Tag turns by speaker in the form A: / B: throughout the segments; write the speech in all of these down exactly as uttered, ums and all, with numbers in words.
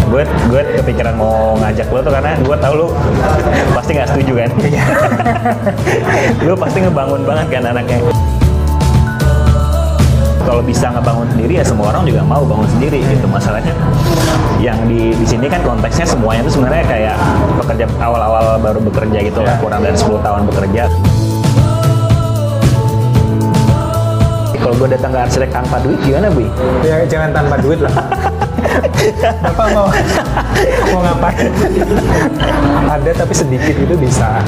A: gue gue kepikiran mau ngajak lo tuh karena gue tahu lo pasti nggak setuju kan. Lo pasti ngebangun banget kan anaknya. Kalau bisa ngebangun sendiri ya semua orang juga mau bangun sendiri gitu. Masalahnya yang di di sini kan konteksnya semuanya itu sebenarnya kayak pekerja awal-awal baru bekerja gitu lah, kurang dari sepuluh tahun bekerja. Kalau gue datang ke arsitek tanpa duit gimana, Bu?
B: Ya jangan tanpa duit lah. Bapak mau mau ngapain? Ada tapi sedikit itu bisa.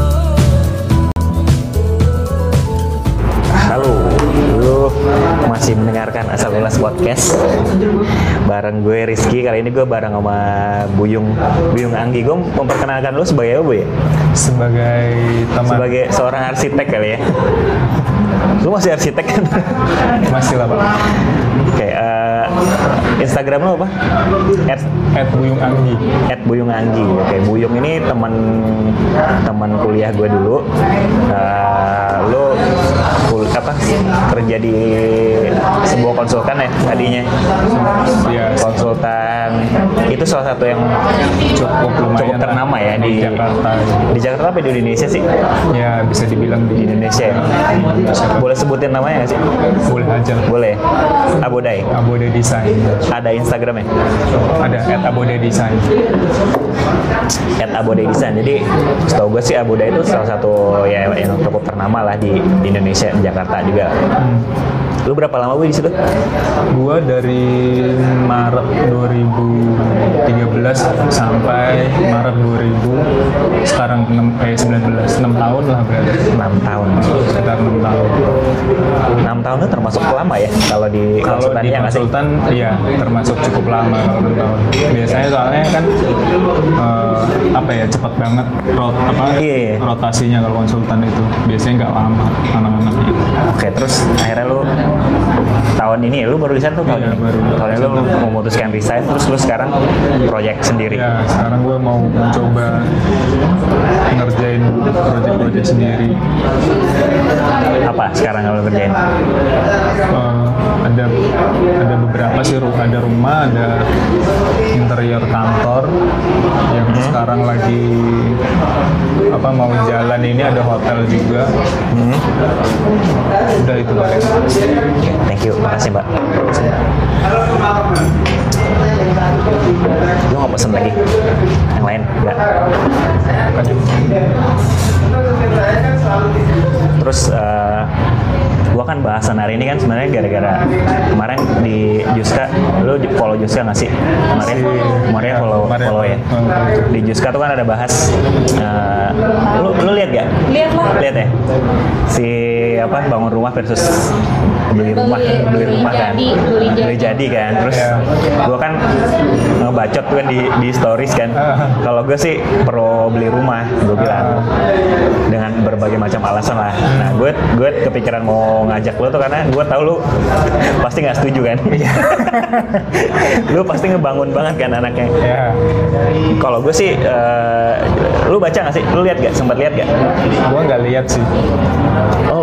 A: Halo, lu masih mendengarkan Asal Ulas Podcast bareng gue Rizky. Kali ini gue bareng sama Buyung Buyung Anggi. Gue memperkenalkan lu sebagai apa, Bu ya?
B: Sebagai teman.
A: Sebagai seorang arsitek kali ya. Lu masih arsitek kan?
B: Masih lah, Pak.
A: Oke, uh, Instagram lu apa? At,
B: At Buyung Anggi.
A: At Buyung Anggi. Oke, Buyung ini teman teman kuliah gue dulu. Uh, lu kul apa kerja di sebuah konsultan ya tadinya.
B: Ya,
A: konsultan itu salah satu yang
B: cukup lumayan
A: cukup ternama ya di,
B: di Jakarta.
A: Di Jakarta apa di Indonesia sih?
B: Ya bisa dibilang
A: Di
B: di
A: Indonesia ya. Boleh sebutin namanya nggak sih?
B: Boleh aja.
A: Boleh. Abodai.
B: Abode Design.
A: Ada Instagramnya?
B: Ada at Abode Design.
A: At Abode Design. Jadi setahu gue sih Abodai itu salah satu ya yang cukup ternama lah di, di Indonesia, di Jakarta juga. Hmm. Lu berapa lama Bu di situ?
B: Gua dari Maret dua ribu tiga belas sampai Maret dua ribu sekarang enam eh sembilan belas enam tahun lah berarti.
A: enam tahun.
B: Sekitar enam tahun.
A: enam tahun itu termasuk lama ya kalau di
B: Kalau
A: konsultan
B: di
A: ya nggak sih?
B: konsultan iya termasuk cukup lama kalau enam tahun. Biasanya soalnya kan uh, apa ya cepat banget rot apa
A: Iya.
B: rotasinya kalau konsultan itu. Biasanya nggak lama anak-anaknya.
A: Oke, terus akhirnya lu tahun ini lu baru resign tuh tahun
B: Iya,
A: ini.
B: baru.
A: Tahun ini lu memutuskan resign terus lu sekarang proyek sendiri.
B: Ya, sekarang gue mau mencoba ngerjain proyek-proyek sendiri.
A: Apa sekarang yang lu kerjain?
B: Uh, ada ada beberapa sih, ada rumah, ada interior kantor yang hmm. sekarang lagi apa mau jalan ini, ada hotel juga. Hmm. Udah itu paling.
A: Thank you, makasih Mbak. Lu nggak pesen lagi? Yang lain? Enggak? Terus uh, gua kan bahasan hari ini kan sebenarnya gara-gara kemarin di Juska, lu follow Juska nggak sih? Kemarin, kemarin follow, follow ya. Di Juska tuh kan ada bahas, uh, lu lu lihat gak?
C: Lihat lah.
A: Lihat ya. Si apa bangun rumah versus beli rumah, beli, beli rumah kan,
C: jadi, beli,
A: beli jadi kan. Terus
B: yeah.
A: gua kan ngebacot tuh kan di di stories kan. Kalau gue sih pro beli rumah, gue bilang dengan berbagai macam alasan lah. Nah, gue gue kepikiran mau ngajak lo tuh karena gue tahu lo pasti nggak setuju kan. Lo pasti ngebangun banget kan anaknya.
B: Yeah.
A: Kalau gue sih, uh, lo baca nggak sih? Lo lihat gak? Sempat lihat gak?
B: Gue nggak lihat sih.
A: Oh.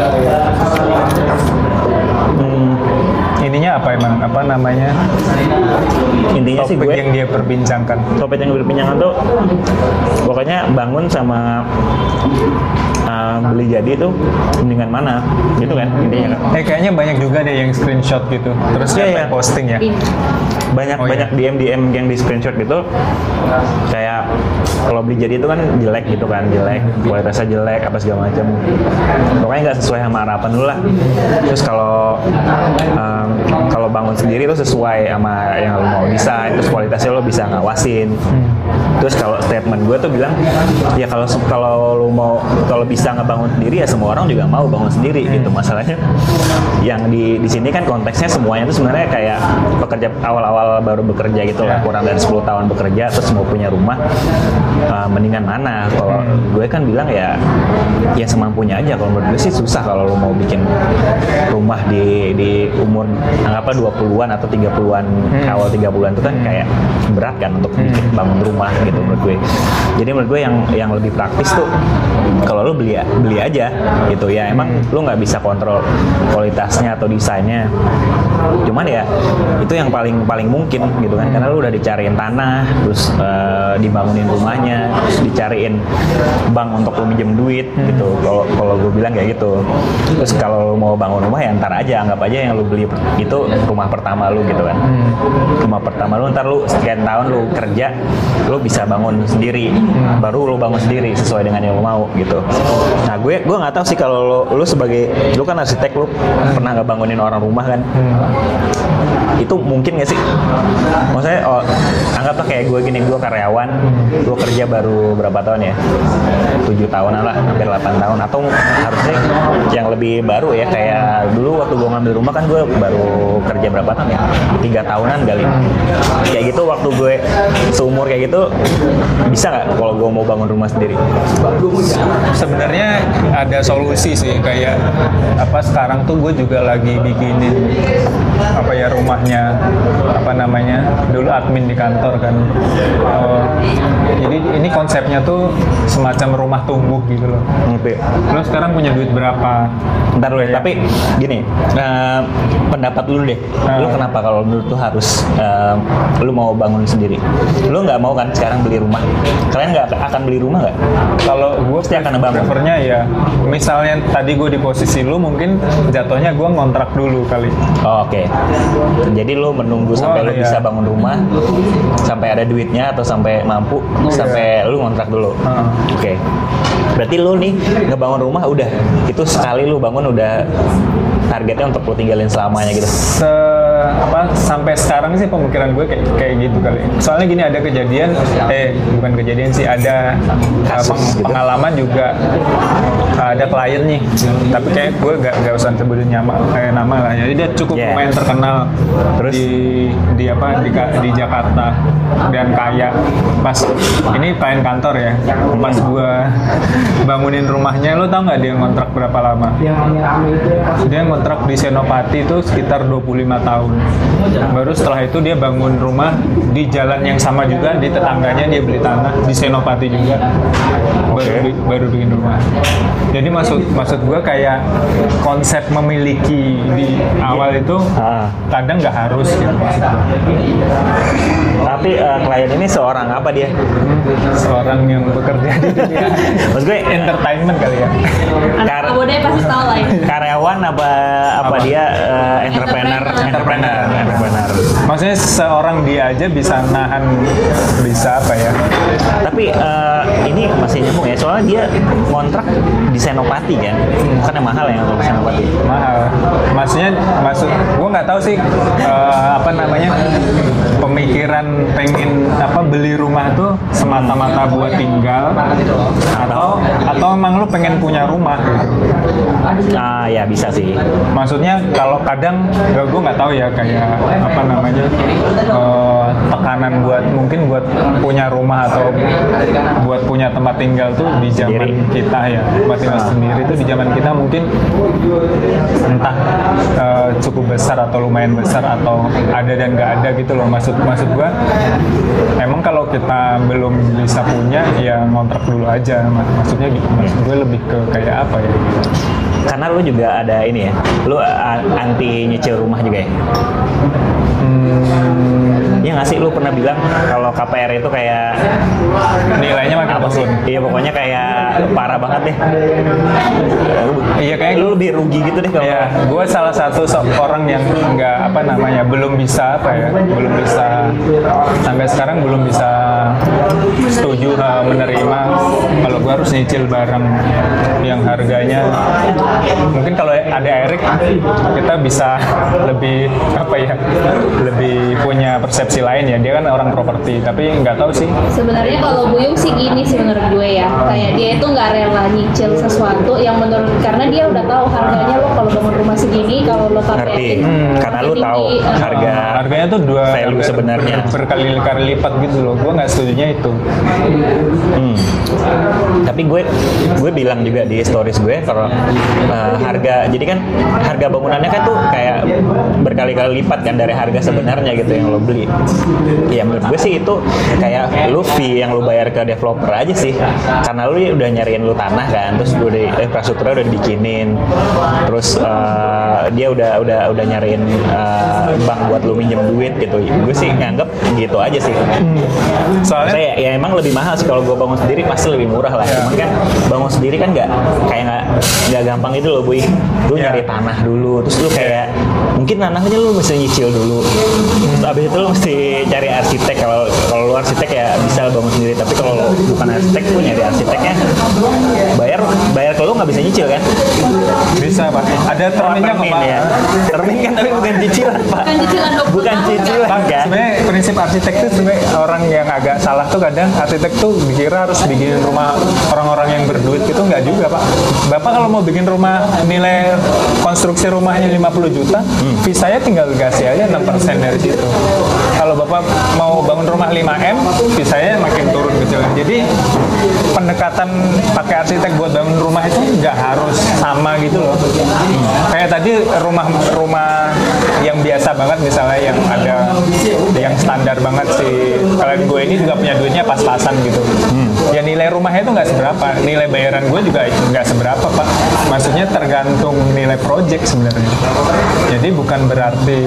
B: Hmm, ininya apa emang? Apa namanya?
A: Intinya
B: topik
A: sih gue
B: yang dia perbincangkan.
A: topik yang gue perbincangkan tuh pokoknya bangun sama uh, beli jadi tuh mendingan mana gitu kan intinya kan.
B: Eh kayaknya banyak juga deh yang screenshot gitu. Terus
A: Iya,
B: siapa
A: iya.
B: yang posting ya?
A: banyak
B: Oh,
A: banyak
B: iya.
A: D M D M yang di screenshot gitu kayak kalau beli jadi itu kan jelek gitu kan, jelek kualitasnya jelek apa segala macam, pokoknya nggak sesuai sama harapan lu lah. Terus kalau um, kalau bangun sendiri itu sesuai sama yang lu mau desain, terus kualitasnya lu bisa ngawasin. Terus kalau statement gue tuh bilang ya kalau kalau lu mau kalau bisa ngebangun sendiri ya semua orang juga mau bangun sendiri gitu. Masalahnya yang di di sini kan konteksnya semuanya itu sebenarnya kayak pekerja awal-awal baru bekerja gitu lah, kurang dari sepuluh tahun bekerja terus mau punya rumah, uh, mendingan mana? Kalau gue kan bilang ya ya semampunya aja. Kalau menurut gue sih susah kalau lu mau bikin rumah di di umur anggaplah dua puluhan atau atau tiga puluhan hmm. awal tiga puluhan itu kan hmm. kayak berat kan untuk hmm. bikin bangun rumah gitu menurut gue. Jadi menurut gue yang yang lebih praktis tuh kalau lu beli beli aja gitu ya. Emang hmm. lu nggak bisa kontrol kualitasnya atau desainnya. Cuman ya itu yang paling paling mungkin gitu kan, karena lu udah dicariin tanah, terus uh, dibangunin rumahnya, terus dicariin bank untuk lu minjem duit gitu. Kalau kalau gue bilang kayak gitu. Terus kalau lu mau bangun rumah ya ntar aja, anggap aja yang lu beli itu rumah pertama lu gitu kan. Rumah pertama lu, ntar lu sekian tahun lu kerja, lu bisa bangun sendiri, baru lu bangun sendiri sesuai dengan yang lu mau gitu. Nah gue gue nggak tahu sih kalau lu, lu sebagai lu kan arsitek, lu pernah nggak bangunin orang rumah kan? Itu mungkin nggak sih? Maksudnya oh, anggaplah kayak gue gini, gue karyawan, gue kerja baru berapa tahun ya? tujuh tahunan lah, hampir delapan tahun, atau harusnya yang lebih baru ya, kayak dulu waktu gue ngambil rumah kan gue baru kerja berapa tahun ya? tiga tahunan kali. Kayak gitu waktu gue seumur kayak gitu, bisa nggak kalau gue mau bangun rumah sendiri?
B: Sebenarnya ada solusi sih, kayak apa sekarang tuh gue juga lagi bikinin apa ya rumahnya, apa namanya, dulu admin di kantor kan. Uh, jadi ini konsepnya tuh semacam rumah tumbuh gitu loh.
A: Oke.
B: Lo sekarang punya duit berapa?
A: Ntar lu ya, tapi gini, uh, pendapat lu deh, uh. lu kenapa kalau menurut tuh harus uh, lu mau bangun sendiri? Lu nggak mau kan sekarang beli rumah? Kalian nggak akan beli rumah nggak?
B: Kalau gue
A: pasti akan bangun.
B: Prefernya ya, misalnya tadi gue di posisi lu, mungkin jatuhnya gue ngontrak dulu kali.
A: Oh, Oke, okay. Jadi lu menunggu sampai oh, lu iya. bisa bangun rumah, sampai ada duitnya atau sampai mampu, oh, sampai iya. lu ngontrak dulu. Uh. Oke. Okay. Berarti lu nih ngebangun rumah udah, itu sekali lu bangun udah targetnya untuk lu tinggalin selamanya gitu.
B: Se apa sampai sekarang sih pemikiran gue kayak kayak gitu kali. Soalnya gini, ada kejadian eh bukan kejadian sih, ada
A: kasus
B: peng,
A: gitu.
B: Pengalaman juga, ada klien nih. Tapi kayak gue gak, gak usah sebutin nama kayak nama lah. Jadi dia cukup yeah. lumayan terkenal. Terus di di apa di, di Jakarta dan kaya. Pas ini klien kantor ya. Pas gue bangunin rumahnya, lo tau nggak dia ngontrak berapa lama? Dia ngontrak di Senopati itu sekitar dua puluh lima tahun. Baru setelah itu dia bangun rumah di jalan yang sama juga, di tetangganya dia beli tanah di Senopati juga. Baru, okay. baru bikin rumah. Jadi maksud maksud gue kayak konsep memiliki di awal itu ah. kadang nggak harus gitu.
A: Tapi uh, klien ini seorang apa dia?
B: Seorang yang bekerja di dunia
A: maksud gue
B: entertainment kali ya.
C: Anak muda pasti tahu lah ya.
A: Karyawan apa apa, apa? dia uh, entrepreneur, entrepreneur, entrepreneur.
B: Maksudnya seorang dia aja bisa nahan, bisa apa ya?
A: Tapi uh, ini masih nyambung ya, soalnya dia kontrak di Senopati kan, bukan yang mahal ya kalau Senopati.
B: Mahal. Maksudnya, maksud gue nggak tahu sih uh, apa namanya pemikiran pengen apa beli rumah tuh semata-mata buat tinggal atau atau emang lu pengen punya rumah gitu.
A: Ah ya bisa sih.
B: Maksudnya kalau kadang ya gue nggak tahu ya kayak apa namanya uh, tekanan buat mungkin buat punya rumah atau buat punya tempat tinggal tuh di zaman sendiri. kita ya tempat tinggal ah. sendiri tuh di zaman kita mungkin entah uh, cukup besar atau lumayan besar atau ada dan nggak ada gitu loh. Maksud maksud gue emang kalau kita belum bisa punya ya ngontrak dulu aja. Maksudnya maksud gue lebih ke kayak apa ya?
A: Karena lu juga ada ini ya, lu anti nyicil rumah juga ya? Hmm, ya nggak sih, lu pernah bilang kalau K P R itu kayak
B: nilainya makin
A: apa sih? Iya pokoknya kayak parah banget deh.
B: Iya kayak
A: lu lebih rugi gitu deh kalau.
B: Iya, gue salah satu orang yang nggak apa namanya belum bisa apa ya, belum bisa sampai sekarang belum bisa setuju uh, menerima kalau gue harus nyicil barang yang harganya mungkin kalau ada Erik kita bisa lebih apa ya lebih punya persepsi lain ya, dia kan orang properti tapi nggak tahu sih
C: sebenarnya. Kalau Buyung sih gini sih menurut gue ya, kayak dia itu nggak rela nyicil sesuatu yang menurut karena dia udah tahu harganya. Lo kalau bangun rumah segini kalau lo pakai
A: hmm, karena lo tahu uh, harga
B: harganya tuh dua
A: value sebenarnya
B: ber, berkali-kali lipat gitu loh. Gue nggak setujunya itu.
A: Hmm. Tapi gue gue bilang juga di stories gue kalau uh, harga, jadi kan harga bangunannya kan tuh kayak berkali berkali-kali lipat kan dari harga sebenarnya gitu yang lo beli. Ya menurut gue sih itu kayak lu fee yang lu bayar ke developer aja sih, karena lu udah nyariin lu tanah kan, terus udah infrastrukturnya udah dibikinin, terus uh, dia udah udah udah nyariin uh, bank buat lu minjem duit gitu. Gue sih nganggep gitu aja sih.
B: Soalnya
A: Saya ya emang lebih mahal sih kalau gue bangun sendiri, pasti lebih murah lah. Cuman kan bangun sendiri kan nggak kayak nggak nggak gampang itu loh, Boy. Lu
B: Ya.
A: nyari tanah dulu, terus lu kayak mungkin tanahnya lu mesti nyicil dulu. Terus abis itu lu mesti cari arsitek. Kalau kalau lu arsitek ya bisa bangun sendiri, tapi kalau lu bukan arsitek lu nyari arsiteknya bayar bayar kalau lu nggak bisa nyicil kan?
B: bisa Pak. Ada terminnya kok
A: Termin
B: Pak.
A: ya. Termin kan tapi bukan cicilan, Pak.
C: Bukan cicilan dua puluh
A: Bukan
C: tahun,
A: cicilan
B: Bang,
A: kan?
B: sebenarnya prinsip arsitek itu sebenarnya orang yang agak salah tuh kadang arsitek tuh dikira harus bikin rumah orang-orang yang berduit itu nggak juga Pak. Bapak kalau mau bikin rumah nilai konstruksi rumahnya lima puluh juta,
A: Hmm.
B: fee saya tinggal kasih aja enam persen dari situ. Kalau Bapak mau bangun rumah lima M, fee saya makin turun kecil. Jadi pendekatan pakai arsitek buat bangun rumah itu nggak harus sama gitu loh. Kayak tadi rumah-rumah yang biasa banget misalnya yang ada yang standar banget sih. Kalian gue ini juga punya duitnya pas-pasan gitu. Ya nilai rumahnya itu nggak seberapa, nilai bayaran gue juga nggak seberapa Pak. Maksudnya tergantung nilai project sebenarnya. Jadi bukan berarti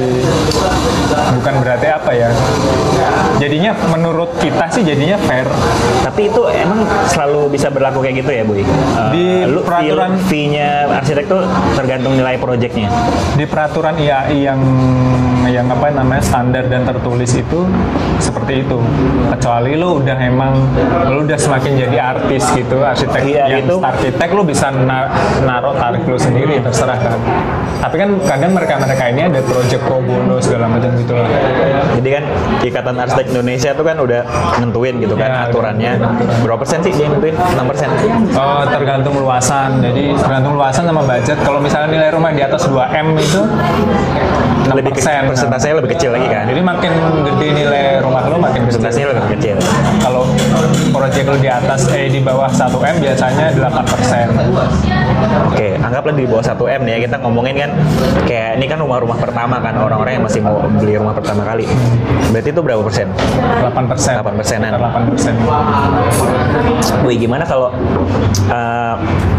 B: bukan berarti apa ya? Jadinya menurut kita sih jadinya fair.
A: Tapi itu emang selalu bisa berlaku kayak gitu ya, Boy? Uh,
B: Di
A: lu
B: peraturan-
A: fee- fee-nya arsitek tuh tergantung nilai proyeknya.
B: Di peraturan I A I yang yang apa namanya standar dan tertulis itu seperti itu. Kecuali lu udah emang lu udah semakin jadi artis gitu, arsitek
A: Iya,
B: yang
A: itu.
B: arsitek lu bisa na- naruh tarif lu sendiri terserah kan. Tapi kan kadang mereka-mereka ini ada project pro bono segala macam gitu lah.
A: Jadi kan Ikatan Arsitek Indonesia tuh kan udah nentuin gitu kan
B: Ya,
A: aturannya.
B: udah.
A: Berapa persen sih dia nentuin? enam persen.
B: Oh, tergantung luasan. Jadi tergantung luasan sama budget. Kalau misalnya nilai rumah di atas dua M itu enam
A: Lebih
B: persen.
A: kecil, persentasenya lebih kecil lagi kan.
B: Jadi makin gede nilai rumah lu makin gede.
A: Persentasenya lebih kecil.
B: Kalau proyek lu di atas eh di bawah satu M biasanya delapan persen.
A: Oke, anggaplah di bawah satu M nih ya, kita ngomongin kan kayak ini kan rumah-rumah pertama kan, orang-orang yang masih mau beli rumah pertama kali. Berarti itu berapa persen?
B: delapan persen.
A: delapan persenan.
B: delapan persen.
A: Wih, gimana kalau uh,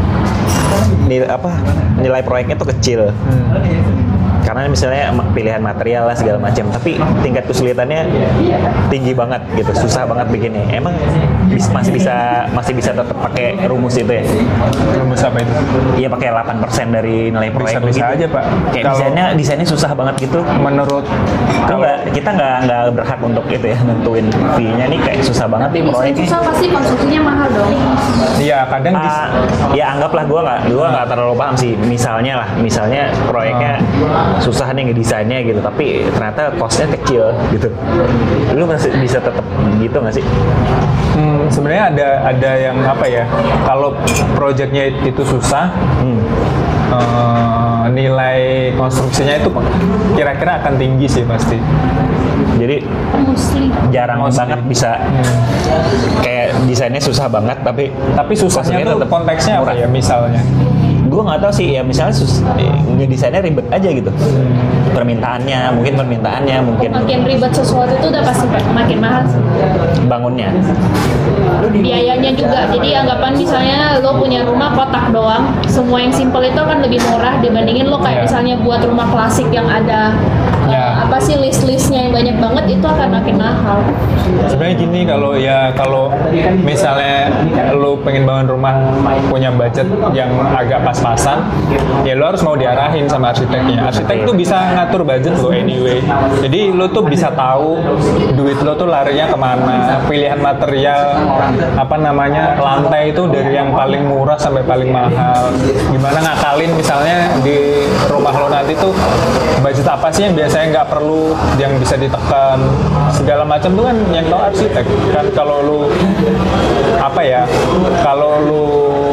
A: nilai apa nilai proyeknya tuh kecil? Karena misalnya ma- pilihan material lah segala macam, tapi tingkat kesulitannya tinggi banget gitu, susah banget bikinnya. Emang bis- masih bisa masih bisa tetap pakai rumus itu ya?
B: Rumus apa itu?
A: Iya, pakai delapan persen dari nilai proyek
B: Bisa-bisa
A: gitu.
B: aja, Pak.
A: Kayak
B: Kalau-
A: desainnya desainnya susah banget gitu.
B: Menurut
A: Kan nggak, kita nggak nggak berhak untuk itu ya, nentuin fee-nya nih kayak susah banget nih
C: Desain
A: proyeknya.
C: susah pasti konstruksinya mahal dong.
B: iya kadang di
A: Ah, ya anggaplah gue nggak gue nggak terlalu paham sih, misalnya lah misalnya proyeknya susah nih ngedesainnya gitu, tapi ternyata costnya kecil gitu, lu masih bisa tetap gitu nggak sih?
B: Hmm, sebenarnya ada ada yang apa ya? Kalau proyeknya itu susah,
A: Hmm.
B: eh, nilai konstruksinya itu kira-kira akan tinggi sih pasti.
A: Jadi
C: Mostly.
A: jarang
B: Mostly.
A: banget bisa kayak desainnya susah banget tapi
B: Tapi susahnya
A: costnya
B: tuh
A: tetap
B: konteksnya apa
A: murah.
B: ya misalnya?
A: Gue nggak tahu sih ya, misalnya sus eh, ngedesainnya ribet aja gitu, permintaannya mungkin permintaannya mungkin
C: Makin ribet sesuatu itu udah pasti makin mahal sih.
A: bangunnya.
C: Biayanya juga. Jadi anggapan misalnya lo punya rumah kotak doang, semua yang simple itu akan lebih murah dibandingin lo kayak
B: Ya.
C: misalnya buat rumah klasik yang ada
B: Ya.
C: eh, apa sih list-listnya yang banyak banget, itu akan makin mahal.
B: Sebenarnya gini, kalau ya kalau misalnya lu pengen bangun rumah punya budget yang agak pas-pasan, ya lu harus mau diarahin sama arsiteknya. Arsitek tuh bisa ngatur budget lo anyway. Jadi lu tuh bisa tahu duit lo tuh larinya kemana, pilihan material apa namanya lantai itu dari yang paling murah sampai paling mahal. Gimana ngakalin misalnya di rumah lo nanti tuh budget apa sih yang biasanya nggak perlu yang bisa ditekan segala macam tuh kan yang tahu arsitek kan. Kalau lu apa ya kalau lu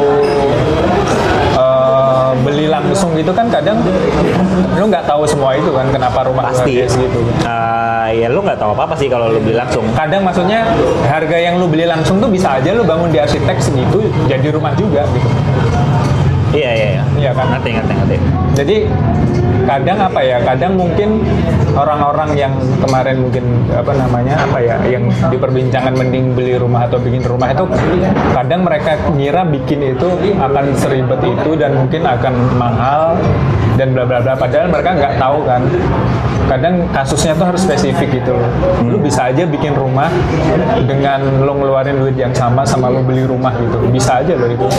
B: eh, beli langsung gitu kan kadang lu nggak tahu semua itu kan, kenapa rumah lu
A: Pasti
B: harganya segitu.
A: Eh, ya lu nggak tahu apa apa sih kalau lu beli langsung.
B: Kadang maksudnya harga yang lu beli langsung tuh bisa aja lu bangun di arsitek segitu jadi rumah juga gitu.
A: Iya iya iya.
B: Iya kan?
A: Ngerti ngerti ngerti.
B: Jadi kadang apa ya? Kadang mungkin orang-orang yang kemarin mungkin apa namanya apa ya? Yang diperbincangkan mending beli rumah atau bikin rumah itu kadang mereka ngira bikin itu akan seribet itu dan mungkin akan mahal dan bla bla bla. Padahal mereka nggak tahu kan. Kadang kasusnya tuh harus spesifik gitu loh. Lu bisa aja bikin rumah dengan lo ngeluarin duit yang sama sama lo beli rumah gitu. Bisa aja loh itu.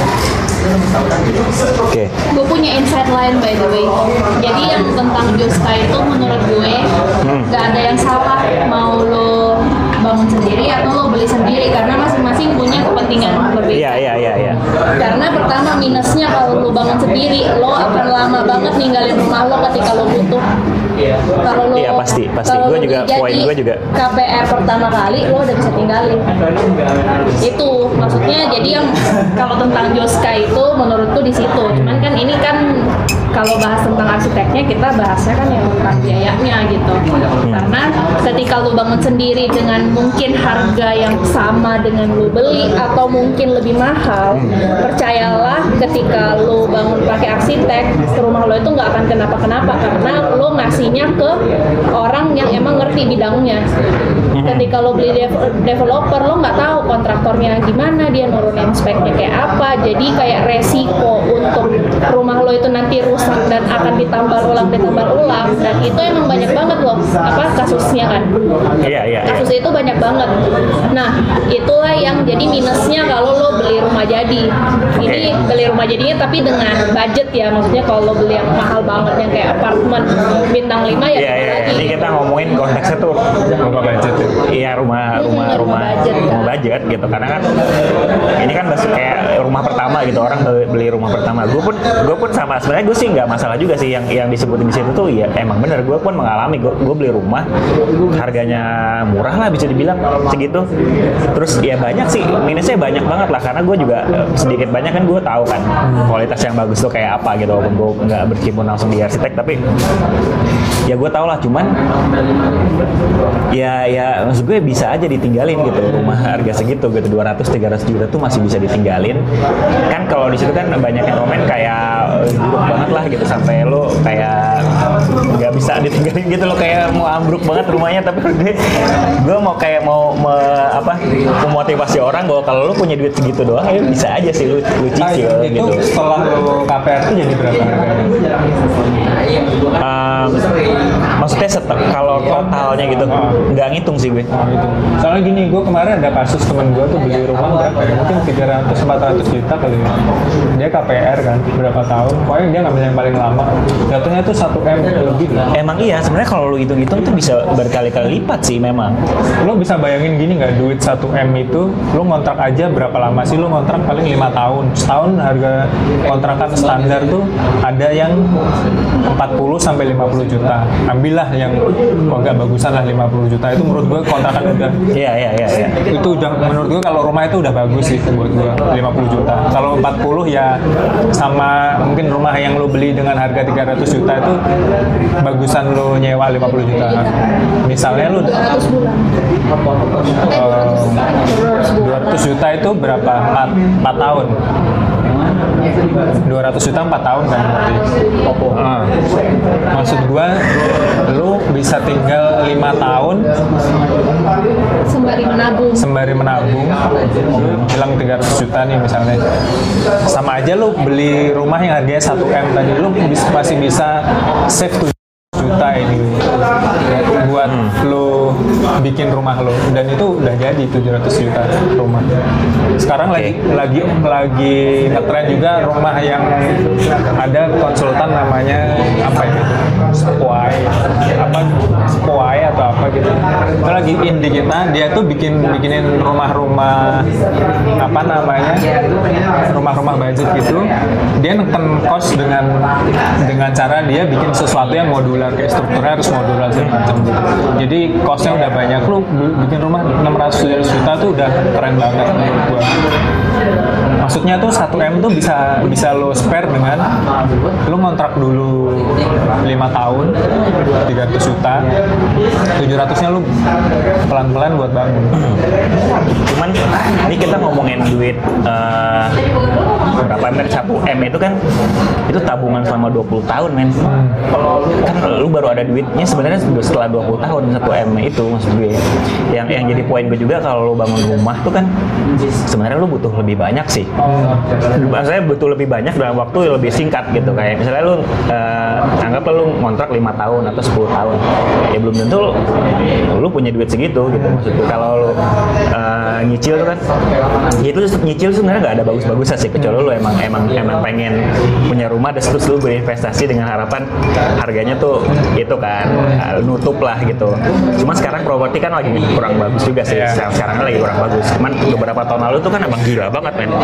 A: Oke. Okay.
C: Gue punya insight lain by the way. Jadi yang tentang Juska itu menurut gue hmm. gak ada yang salah mau lo bangun sendiri atau lo beli sendiri karena masing-masing punya kepentingan berbeda.
A: Iya iya iya. iya.
C: Karena pertama minusnya kalau lo bangun sendiri lo akan lama banget ninggalin rumah lo ketika lo butuh. Kalau lo,
A: iya pasti pasti. Gue juga poin gue juga.
C: K P R pertama kali lo udah bisa tinggalin. Itu maksudnya jadi yang kalau tentang Juska itu menurutku di situ. Cuman kan ini kan kalau bahas tentang arsiteknya kita bahasnya kan yang tentang biayanya gitu. Hmm. Karena ketika lo bangun sendiri dengan mungkin harga yang sama dengan lo beli atau mungkin lebih mahal, hmm. percayalah ketika lo bangun pakai arsitek rumah lo itu nggak akan kenapa-kenapa karena lo ngasihnya ke orang yang emang ngerti bidangnya. Ketika lo beli dev- developer lo nggak tahu kontraktornya gimana, dia nurunin speknya kayak apa, jadi kayak resiko untuk rumah lo itu nanti rusak dan akan ditambal ulang ditambal ulang dan itu emang banyak banget loh apa kasusnya kan.
A: Iya iya.
C: Kasus itu banyak banget. Nah itulah yang jadi minusnya kalau lo beli rumah jadi. Ini okay. Beli rumah jadinya tapi dengan budget ya, maksudnya kalau lo beli yang mahal banget yang kayak apartemen bintang lima ya.
A: Iya iya. Ini kita ngomongin konteksnya tuh
B: rumah budget.
A: Iya rumah rumah
C: hmm,
A: rumah
C: budget,
A: rumah
C: kan?
A: budget gitu karena kan ini kan masih kayak rumah pertama gitu, orang beli rumah pertama. Gue pun gue pun sama sebenarnya gue sih nggak masalah juga sih yang yang disebutin di situ tuh ya emang bener, gue pun mengalami, gue gue beli rumah harganya murah lah bisa dibilang segitu, terus ya banyak sih minusnya banyak banget lah karena gue juga sedikit banyak kan gue tahu kan kualitas yang bagus tuh kayak apa gitu walaupun gue nggak berkecimpung langsung di arsitek tapi ya gue tau lah, cuman ya ya maksud gue bisa aja ditinggalin gitu rumah harga segitu gitu dua ratus tiga ratus juta tuh masih bisa ditinggalin kan. Kalau di situ kan banyak yang komen kayak buruk banget lah gitu sampai lo kayak nggak bisa ditinggalin gitu lo kayak mau ambruk banget rumahnya, tapi gue gue mau kayak mau me, apa memotivasi orang bahwa kalau lo punya duit segitu doang ya bisa aja sih lo lo cicil
B: nah,
A: gitu.
B: Itu setelah lo K P R itu jadi berapa harganya?
A: Um, maksudnya setel kalau totalnya gitu nggak ngitung sih gue.
B: Oh, gitu. Soalnya gini, gue kemarin ada kasus temen gue tuh beli rumah berapa ya? Mungkin tiga ratus sampai empat ratus juta kali ya. Dia K P R kan berapa tahun, pokoknya dia ngambil yang paling lama. Jatuhnya tuh satu M lebih.
A: Emang iya, sebenarnya kalau lu hitung-hitung tuh bisa berkali-kali lipat sih memang.
B: Lo bisa bayangin gini nggak, duit satu M itu lo ngontrak aja berapa lama sih? Lo ngontrak paling lima tahun. Setahun harga kontrakan standar tuh ada yang empat puluh sampai lima puluh juta. Ambillah yang oh, agak bagusan lah lima puluh juta. Itu menurut gue kontrakan udah.
A: Iya iya iya. Ya.
B: Itu udah menurut gue kalau rumah itu udah bagus sih buat gue lima puluh juta. Kalau empat puluh ya sama mungkin rumah yang lo beli dengan harga tiga ratus juta itu bagusan lo nyewa lima puluh juta. Misalnya lo
C: dua ratus bulan.
B: Uh, dua ratus juta itu berapa? empat tahun. dua ratus juta empat tahun kan berarti. Uh, maksud gua lu bisa tinggal lima tahun
C: sembari menabung.
B: Sembari menabung. Lu bilang tiga ratus juta nih misalnya. Sama aja lu beli rumah yang harganya satu M tadi, lu bisa, masih bisa save tujuh juta ini buat hmm. lo bikin rumah lo, dan itu udah jadi tujuh ratus juta rumah. Sekarang okay. lagi lagi lagi ngetren juga rumah yang ada konsultan namanya apa ya, Spoai apa Spoai atau apa gitu. Itu lagi in di kita, dia tuh bikin bikinin rumah-rumah apa namanya rumah-rumah budget gitu. Dia neken kos dengan dengan cara dia bikin sesuatu yang modular, kayak strukturnya harus modular segala macam gitu. Jadi costnya udah banyak, lu bikin rumah enam ratus juta tuh udah keren banget menurut gua. Maksudnya tuh satu M tuh bisa bisa lo spare dengan lo ngontrak dulu lima tahun tiga ratus juta, tujuh ratusnya lo pelan-pelan buat bangun.
A: Cuman ini kita ngomongin duit uh, berapa M, satu M itu kan itu tabungan selama dua puluh tahun men. Kan lu baru ada duitnya sebenarnya setelah dua puluh tahun satu M itu maksud gue. Yang yang jadi poin gue juga kalau lu bangun rumah tuh kan sebenarnya lu butuh lebih banyak sih. Maksudnya butuh lebih banyak dalam waktu yang lebih singkat gitu. Kayak misalnya lu uh, anggaplah lu ngontrak lima tahun atau sepuluh tahun. Ya belum tentu lu, lu punya duit segitu gitu maksudnya. Kalau lu uh, nyicil tuh kan itu nyicil sebenarnya nggak ada bagus-bagusnya sih, kecuali lu emang emang emang pengen punya rumah dan terus lu berinvestasi dengan harapan harganya tuh itu kan uh, nutup lah gitu. Cuma sekarang properti kan lagi kurang bagus juga sih. Sekarang, sekarang lagi kurang bagus. Cuman beberapa tahun lalu tuh kan emang gila banget men.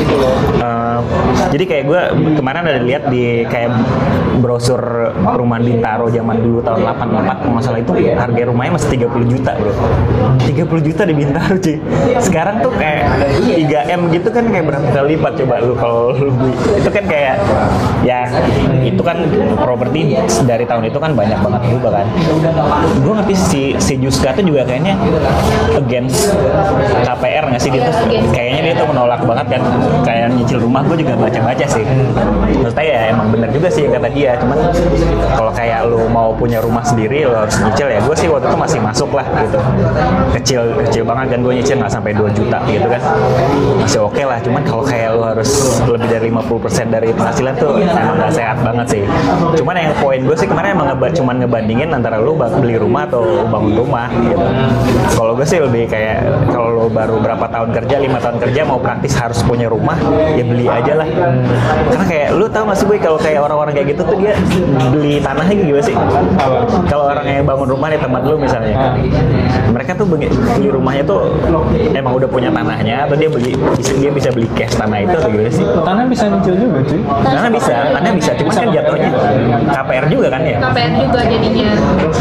A: Uh, jadi kayak gue kemarin ada lihat di kayak brosur rumah Bintaro zaman dulu tahun delapan puluh empat kalau nggak salah itu harga rumahnya masih tiga puluh juta bro. tiga puluh juta di Bintaro cuy. Sekarang tuh kayak tiga M gitu kan kayak berapa kali lipat coba lu kalau lu beli. Itu kan kayak ya itu kan properti dari tahun itu kan banyak banget berubah kan. Gue ngerti si si Juska tuh juga kayaknya against K P R nggak sih gitu. Kayaknya dia tuh menolak banget kan kayak nyicil rumah. Gue juga baca-baca sih. Maksudnya ya emang bener juga sih kata dia. Cuman kalau kayak lu mau punya rumah sendiri lu harus nyicil ya. Gue sih waktu itu masih masuk lah gitu. Kecil kecil banget kan gue nyicil nggak sampai dua juta gitu kan. Masih oke okay lah. Cuman kalau kayak lu harus lebih dari lima puluh persen dari penghasilan tuh emang nggak sehat banget sih. Cuman yang poin gue sih kemarin emang ngeba, cuman ngebandingin antara lu beli rumah atau bangun rumah gitu. Kalau gue sih lebih kayak kalau lu baru berapa tahun kerja, lima tahun kerja mau praktis harus punya rumah, ya beli aja lah. Karena kayak lu tau gak sih gue kalau kayak orang-orang kayak gitu tuh dia beli tanahnya gimana sih? Kalau orang yang bangun rumah di tempat lu misalnya, mereka tuh beli rumahnya tuh emang udah punya tanahnya atau dia beli dia bisa beli cash tanah itu atau gimana sih?
B: Tanah bisa nyicil juga cuy.
A: Tanah bisa, tanah bisa, cuma kan jatuhnya K P R juga kan ya?
C: K P R juga jadinya.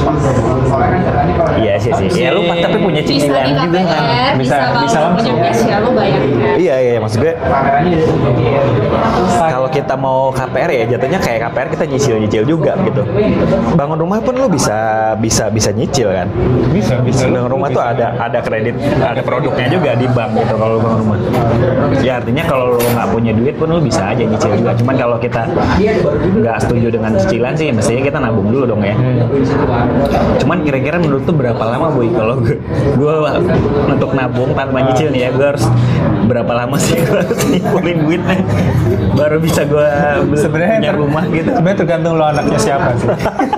A: Iya sih sih. Ya lu tapi punya cicilan juga kan.
C: Bisa
B: Bisa bisa langsung.
C: punya cash ya lu bayar.
A: Iya iya maksud gue kalau kita mau K P R ya jatuhnya kayak K P R kita nyicil-nyicil juga gitu. Bangun rumah pun lu bisa bisa bisa nyicil kan.
B: Bisa bisa.
A: Bangun rumah tuh ada ada kredit, ada produknya juga di bank gitu kalau lu bangun rumah. Ya artinya kalau lu nggak punya duit pun lu bisa aja nyicil juga. Cuman kalau kita nggak setuju dengan cicilan sih mestinya kita nabung dulu dong ya. Cuman kira-kira menurut tuh berapa lama boy kalau gue gue untuk nabung tanpa nyicil nih ya gue harus berapa lama sih gue harus ngumpulin duitnya baru bisa gue
B: Sebenarnya
A: punya
B: ter-
A: rumah gitu.
B: Sebenarnya tergantung lo anaknya siapa sih.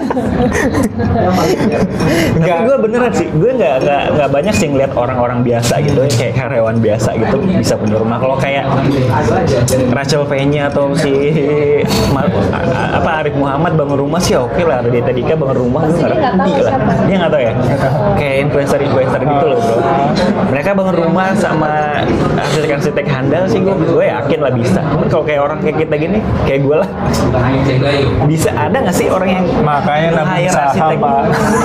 A: Tapi gue beneran sih, gue nggak nggak nggak banyak sih ngeliat orang-orang biasa gitu, kayak karyawan biasa gitu bisa punya rumah. Kalau kayak Rachel V-nya atau si apa Arif Muhammad bangun rumah sih oke lah. Deta Dika bangun rumah gue nggak ngerti lah. Dia nggak tahu ya. Kayak influencer-influencer gitu loh bro. Mereka bangun rumah sama arsitek-arsitek handal sih gue gue yakin lah bisa. Cuman kalau kayak orang kayak kita gini, kayak gue lah, bisa ada nggak sih orang yang
B: Makanya nabung
A: hire
B: saham
A: arsitek?
B: Pak.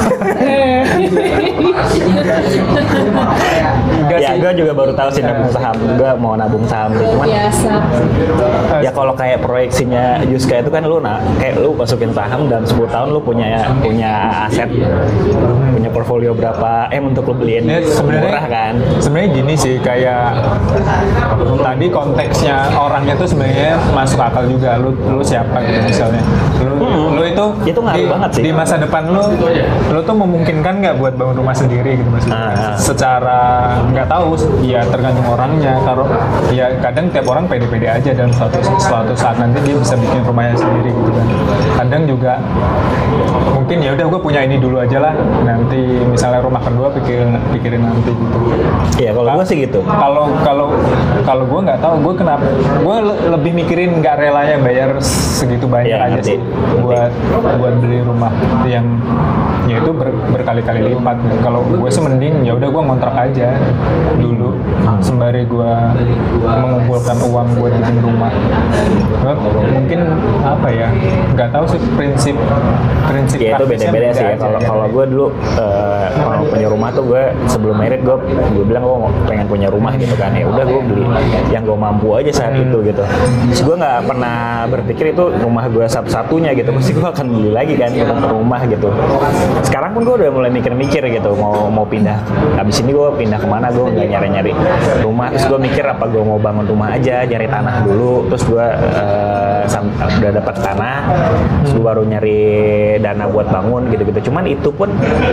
A: Ya gue juga baru tahu sih nabung saham. Gue mau nabung saham sih. Cuman
C: Biasa.
A: ya kalau kayak proyeksinya Juska itu kan lu nah kayak lu masukin saham dalam sepuluh tahun lu punya punya aset, punya portfolio berapa M untuk lu beliin
B: Ya, sebenarnya
A: murah kan.
B: Sebenarnya gini sih kayak tadi konteksnya orangnya tuh sebenarnya masuk akal juga. Lu lu siapa gitu misalnya. Lu
A: Hmm.
B: lu itu
A: Itu ngaruh
B: di,
A: banget sih.
B: di masa depan lu lu tuh memungkinkan nggak buat bangun rumah sendiri gitu maksudnya.
A: Ah.
B: Secara nggak tahu ya tergantung orangnya. Kalau ya kadang tiap orang pede-pede aja dan suatu suatu saat nanti dia bisa bikin rumahnya sendiri gitu kan. Kadang juga mungkin ya udah gue punya ini dulu aja lah. Nanti misalnya rumah kedua pikirin pikirin nanti gitu.
A: Iya kalau gue sih gitu.
B: Kalau kalau kalau gue nggak tahu gue kenapa gue le- lebih mikirin nggak relanya bayar segitu banyak
A: Iya,
B: aja
A: ngerti.
B: sih buat buat beli rumah yang ya itu ber- berkali-kali lipat. Kalau gue sih mending ya udah gue ngontrak aja dulu sembari gue mengumpulkan uang buat bikin rumah. Gua mungkin apa ya nggak tahu sih prinsip prinsip
A: Ya itu
B: praktisnya
A: beda-beda
B: beda
A: sih ya.
B: aja.
A: Kalau kalau gue dulu eh, kalau punya rumah tuh gue sebelum married gue gue bilang gue mau pengen punya rumah gitu kan. Ya udah gue beli yang gue mampu aja saat itu gitu. Terus gue nggak pernah berpikir itu rumah gue satu-satunya gitu. Pasti gue akan beli lagi kan untuk rumah gitu. Sekarang pun gue udah mulai mikir-mikir mikir gitu mau mau pindah. Habis ini gue pindah kemana, gue nggak nyari-nyari rumah. Terus gue mikir apa gue mau bangun rumah aja, cari tanah dulu. Terus gue uh, udah dapat tanah, terus gue baru nyari dana buat bangun gitu-gitu. Cuman itu pun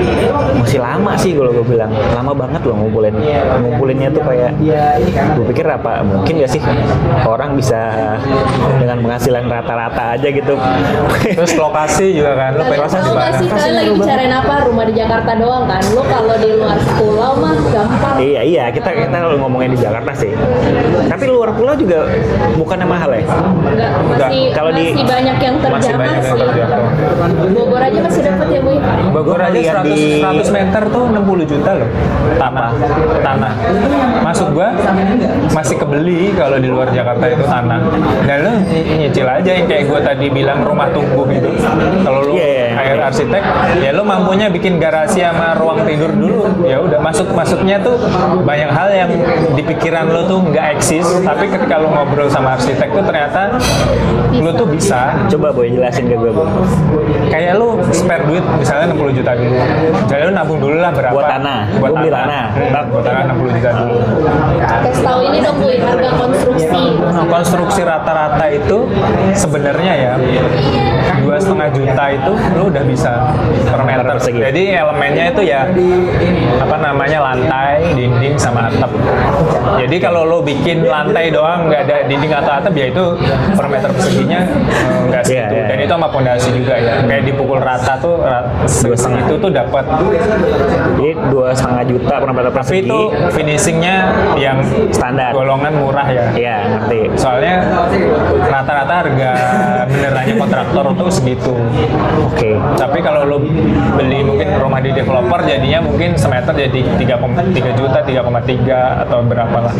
A: masih lama sih kalau gue bilang, lama banget loh ngumpulin. Ngumpulinnya tuh kayak gue pikir apa mungkin gak sih orang bisa dengan penghasilan rata-rata aja gitu.
B: Terus lokasi juga kan, lo pengen
C: Tahu nggak sih kalian lagi bicarain apa? Rumah di Jakarta doang kan? Lo kalau di luar pulau mah gampang.
A: Iya iya kita kita ngomongin di Jakarta sih. Tapi luar pulau juga bukannya mahal ya?
C: Enggak, masih
A: Kalau di-
C: masih banyak yang
B: masih
C: terjangkau
B: banyak yang
C: sih.
B: terjangkau.
C: Bogor aja masih dapat ya, Bu.
B: Bogor
A: Gua
B: aja
A: ngeliat
B: seratus,
A: di-
B: seratus meter tuh enam puluh juta loh tanah tanah maksud gua masih kebeli kalau di luar Jakarta itu tanah. Dan lu ny- nyicil aja yang kayak gua tadi bilang rumah tunggu gitu. Kalau lu
A: Iya, iya.
B: air arsitek ya lu mampunya bikin garasi sama ruang tidur dulu, ya udah masuk masuknya tuh banyak hal yang di pikiran lu tuh nggak eksis, tapi ketika lu ngobrol sama arsitek tuh ternyata lu tuh bisa.
A: Coba boy jelasin ke gue, Bu.
B: Kayak lu spare duit misalnya enam puluh juta dulu. Jadi lu nabung dulu lah berapa?
A: Buat tanah.
B: Buat
A: Gua beli
B: tanah.
A: tanah.
B: Hmm, buat tanah enam puluh juta dulu.
C: Kasih tahu ini dong, Bu, harga konstruksi.
B: Nah, konstruksi rata-rata itu sebenarnya ya dua setengah juta itu lu udah bisa per meter
A: persegi.
B: Jadi elemennya itu ya apa namanya lantai, dinding sama atap. Jadi kalau lu bikin lantai doang nggak ada dinding atau atap ya itu per meter perseginya eh, nggak segitu.
A: Iya, iya,
B: Dan
A: iya.
B: itu sama pondasi juga ya. Kayak dipukul rata tuh ra-
A: Dua setengah.
B: itu tuh dapat.
A: Jadi dua setengah juta per meter
B: Tapi
A: persegi.
B: itu finishingnya yang
A: Standar.
B: golongan murah ya.
A: Iya ngerti.
B: Soalnya rata-rata harga benerannya kontraktor tuh segitu.
A: Oke.
B: Tapi kalau lo beli mungkin rumah di developer jadinya mungkin semeter jadi tiga koma tiga juta, tiga koma tiga atau berapa lah.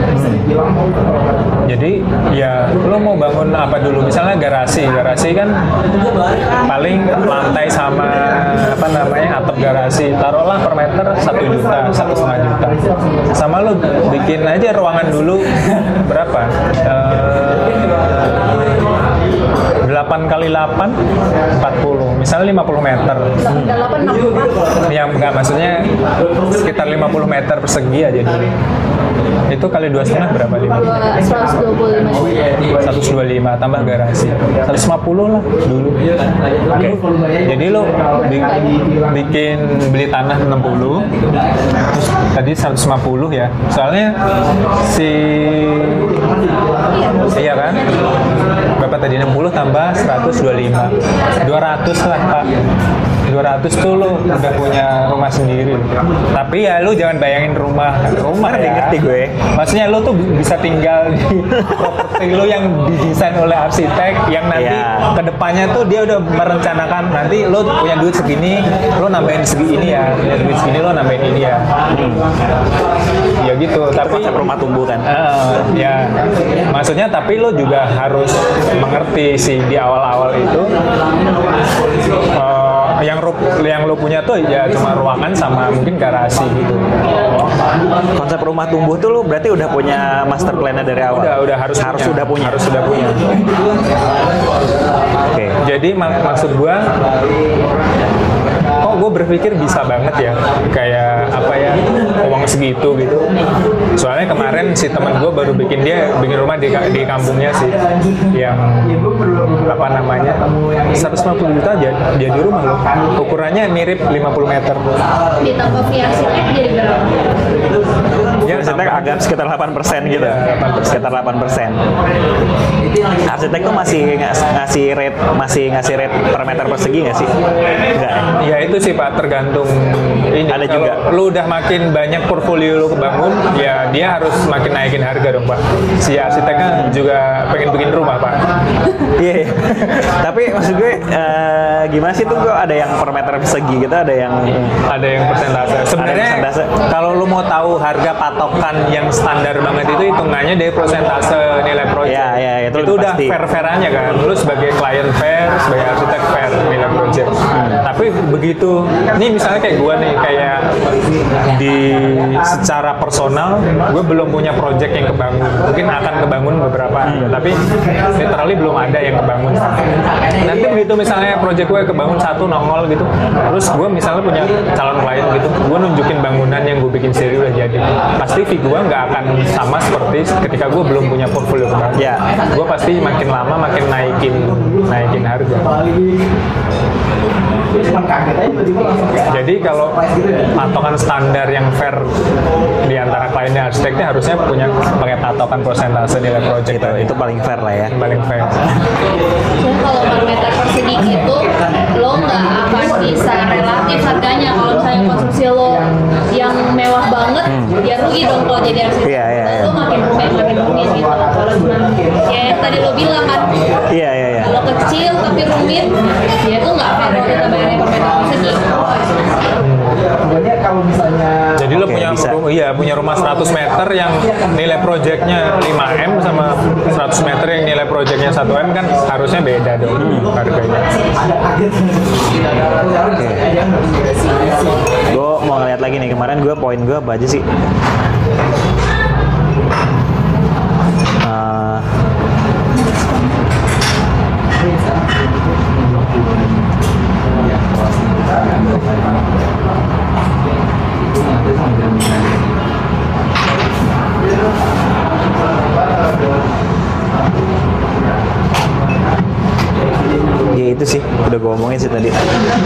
B: Jadi ya lo mau bangun apa dulu? Misalnya garasi, garasi kan paling lantai sama apa namanya atap garasi taruhlah per meter satu juta, satu setengah juta. Sama lo bikin aja ruangan dulu berapa? delapan kali delapan empat puluh, misalnya lima puluh meter.
C: delapan enam puluh.
B: Yang enggak maksudnya sekitar lima puluh meter persegi aja dulu. Itu kali dua setengah berapa lima?
C: seratus dua puluh lima.
B: seratus dua puluh lima tambah garasi seratus lima puluh lah dulu. Oke. Jadi lo bi- bikin beli tanah enam puluh, terus tadi seratus lima puluh ya. Soalnya si iya kan? Berapa tadi enam puluh tambah seratus dua puluh lima. dua ratus lah, Pak. dua ratus tuh lo udah punya rumah sendiri. Tapi ya lo jangan bayangin rumah rumah
A: Ngerti,
B: ya.
A: ngerti gue.
B: Maksudnya lo tuh bisa tinggal di properti lo yang didesain oleh arsitek yang nanti
A: Iya.
B: kedepannya tuh dia udah merencanakan nanti lo punya duit segini, lo nambahin segini ya, punya duit segini lo nambahin ini ya. Ya gitu. Tapi
A: Konsep rumah tumbuh kan.
B: Eh, ya, maksudnya tapi lo juga harus mengerti sih di awal-awal itu eh, yang ru- yang lo punya tuh ya cuma ruangan sama mungkin garasi gitu.
A: Konsep rumah tumbuh tuh lu berarti udah punya master plan-nya dari awal.
B: Udah udah harus
A: harus
B: punya.
A: sudah punya.
B: Harus sudah punya.
A: Oke.
B: Jadi mak- maksud gua kok gue berpikir bisa banget ya kayak apa ya uang segitu gitu. Soalnya kemarin si teman gue baru bikin dia bikin rumah di, di kampungnya sih yang apa namanya seratus lima puluh juta jadi, jadi rumah loh. Ukurannya mirip lima puluh meter.
C: Ditambah fee arsitek jadi berapa?
A: Ya, arsitek agak sekitar delapan persen gitu.
B: Iya, delapan persen.
A: Sekitar delapan persen. Arsitek tuh masih ngas- ngasih rate masih ngasih rate per meter persegi nggak sih? Enggak.
B: Ya itu sih Pak tergantung ini.
A: Ada
B: Kalau
A: juga.
B: lu udah makin banyak portfolio lu kebangun, ya dia harus makin naikin harga dong Pak. Si arsitek kan juga pengen bikin rumah Pak.
A: Iya. iya. Tapi maksud gue eh, gimana sih tuh, gue ada yang per meter persegi gitu, ada yang
B: Ada yang persentase. Sebenarnya
A: persentase.
B: kalau lu mau tahu harga patok patokan yang standar banget itu hitungannya dari persentase nilai proyek.
A: Iya, iya, itu
B: itu udah
A: pasti.
B: fair-fair aja kan. Lu sebagai klien fair, sebagai arsitek fair nilai proyek. Hmm. Tapi begitu, ini misalnya kayak gue nih, kayak di secara personal, gue belum punya proyek yang kebangun. Mungkin akan kebangun beberapa, hmm. tapi literally belum ada yang kebangun. Nanti begitu misalnya proyek gue kebangun satu nongol gitu, terus gue misalnya punya calon klien gitu, gue nunjukin bangunan yang gue bikin sendiri udah jadi, pasti fee gue nggak akan sama seperti ketika gue belum punya portfolio kebangun. Ya, gue pasti makin lama makin naikin naikin harga. Jadi kalau patokan standar yang fair di antara kliennya arsiteknya harusnya punya pakai patokan persentase nilai proyek
A: itu, itu paling fair lah ya.
B: Paling fair.
C: Jadi kalau per meter persegi itu lo nggak akan bisa relatif harganya. Kalau misalnya konsumsi lo yang mewah banget, hmm. ya rugi dong kalau jadi arsitek.
A: Iya, iya, iya.
C: Lo makin rumit, makin rumit gitu. Kalau cuma ya yang tadi lo bilang kan.
A: Iya, iya, iya.
C: Kalau kecil tapi rumit, ya itu nggak fair kalau kita bayarnya per meter persegi.
D: Kalau misalnya
B: jadi lo punya rumah, iya punya rumah seratus meter yang nilai proyeknya lima M sama seratus meter yang nilai proyeknya satu M kan harusnya beda dong harganya.
A: Oke. Gue mau ngeliat lagi nih, kemarin gue poin gue apa aja sih? Uh, Ya itu sih, udah gue omongin sih tadi.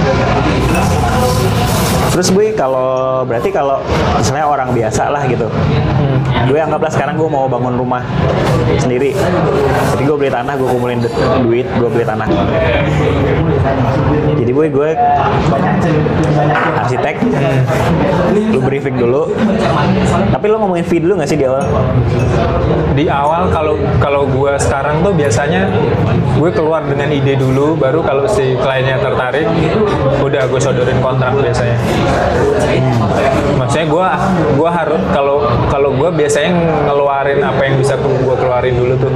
A: Terus gue kalau berarti kalau misalnya orang biasa lah gitu, hmm. gue anggaplah sekarang gue mau bangun rumah sendiri. Jadi gue beli tanah, gue kumpulin du- duit, gue beli tanah. Jadi gue gue arsitek, hmm. lu briefing dulu. Tapi lu ngomongin fee dulu nggak sih di awal?
B: Di awal kalau kalau gue sekarang tuh biasanya gue keluar dengan ide dulu, baru kalau si kliennya tertarik, udah gue sodorin kontrak biasanya. Hmm. Maksudnya gue gue harus kalau kalau gue biasanya ngeluarin apa yang bisa gue keluarin dulu tuh,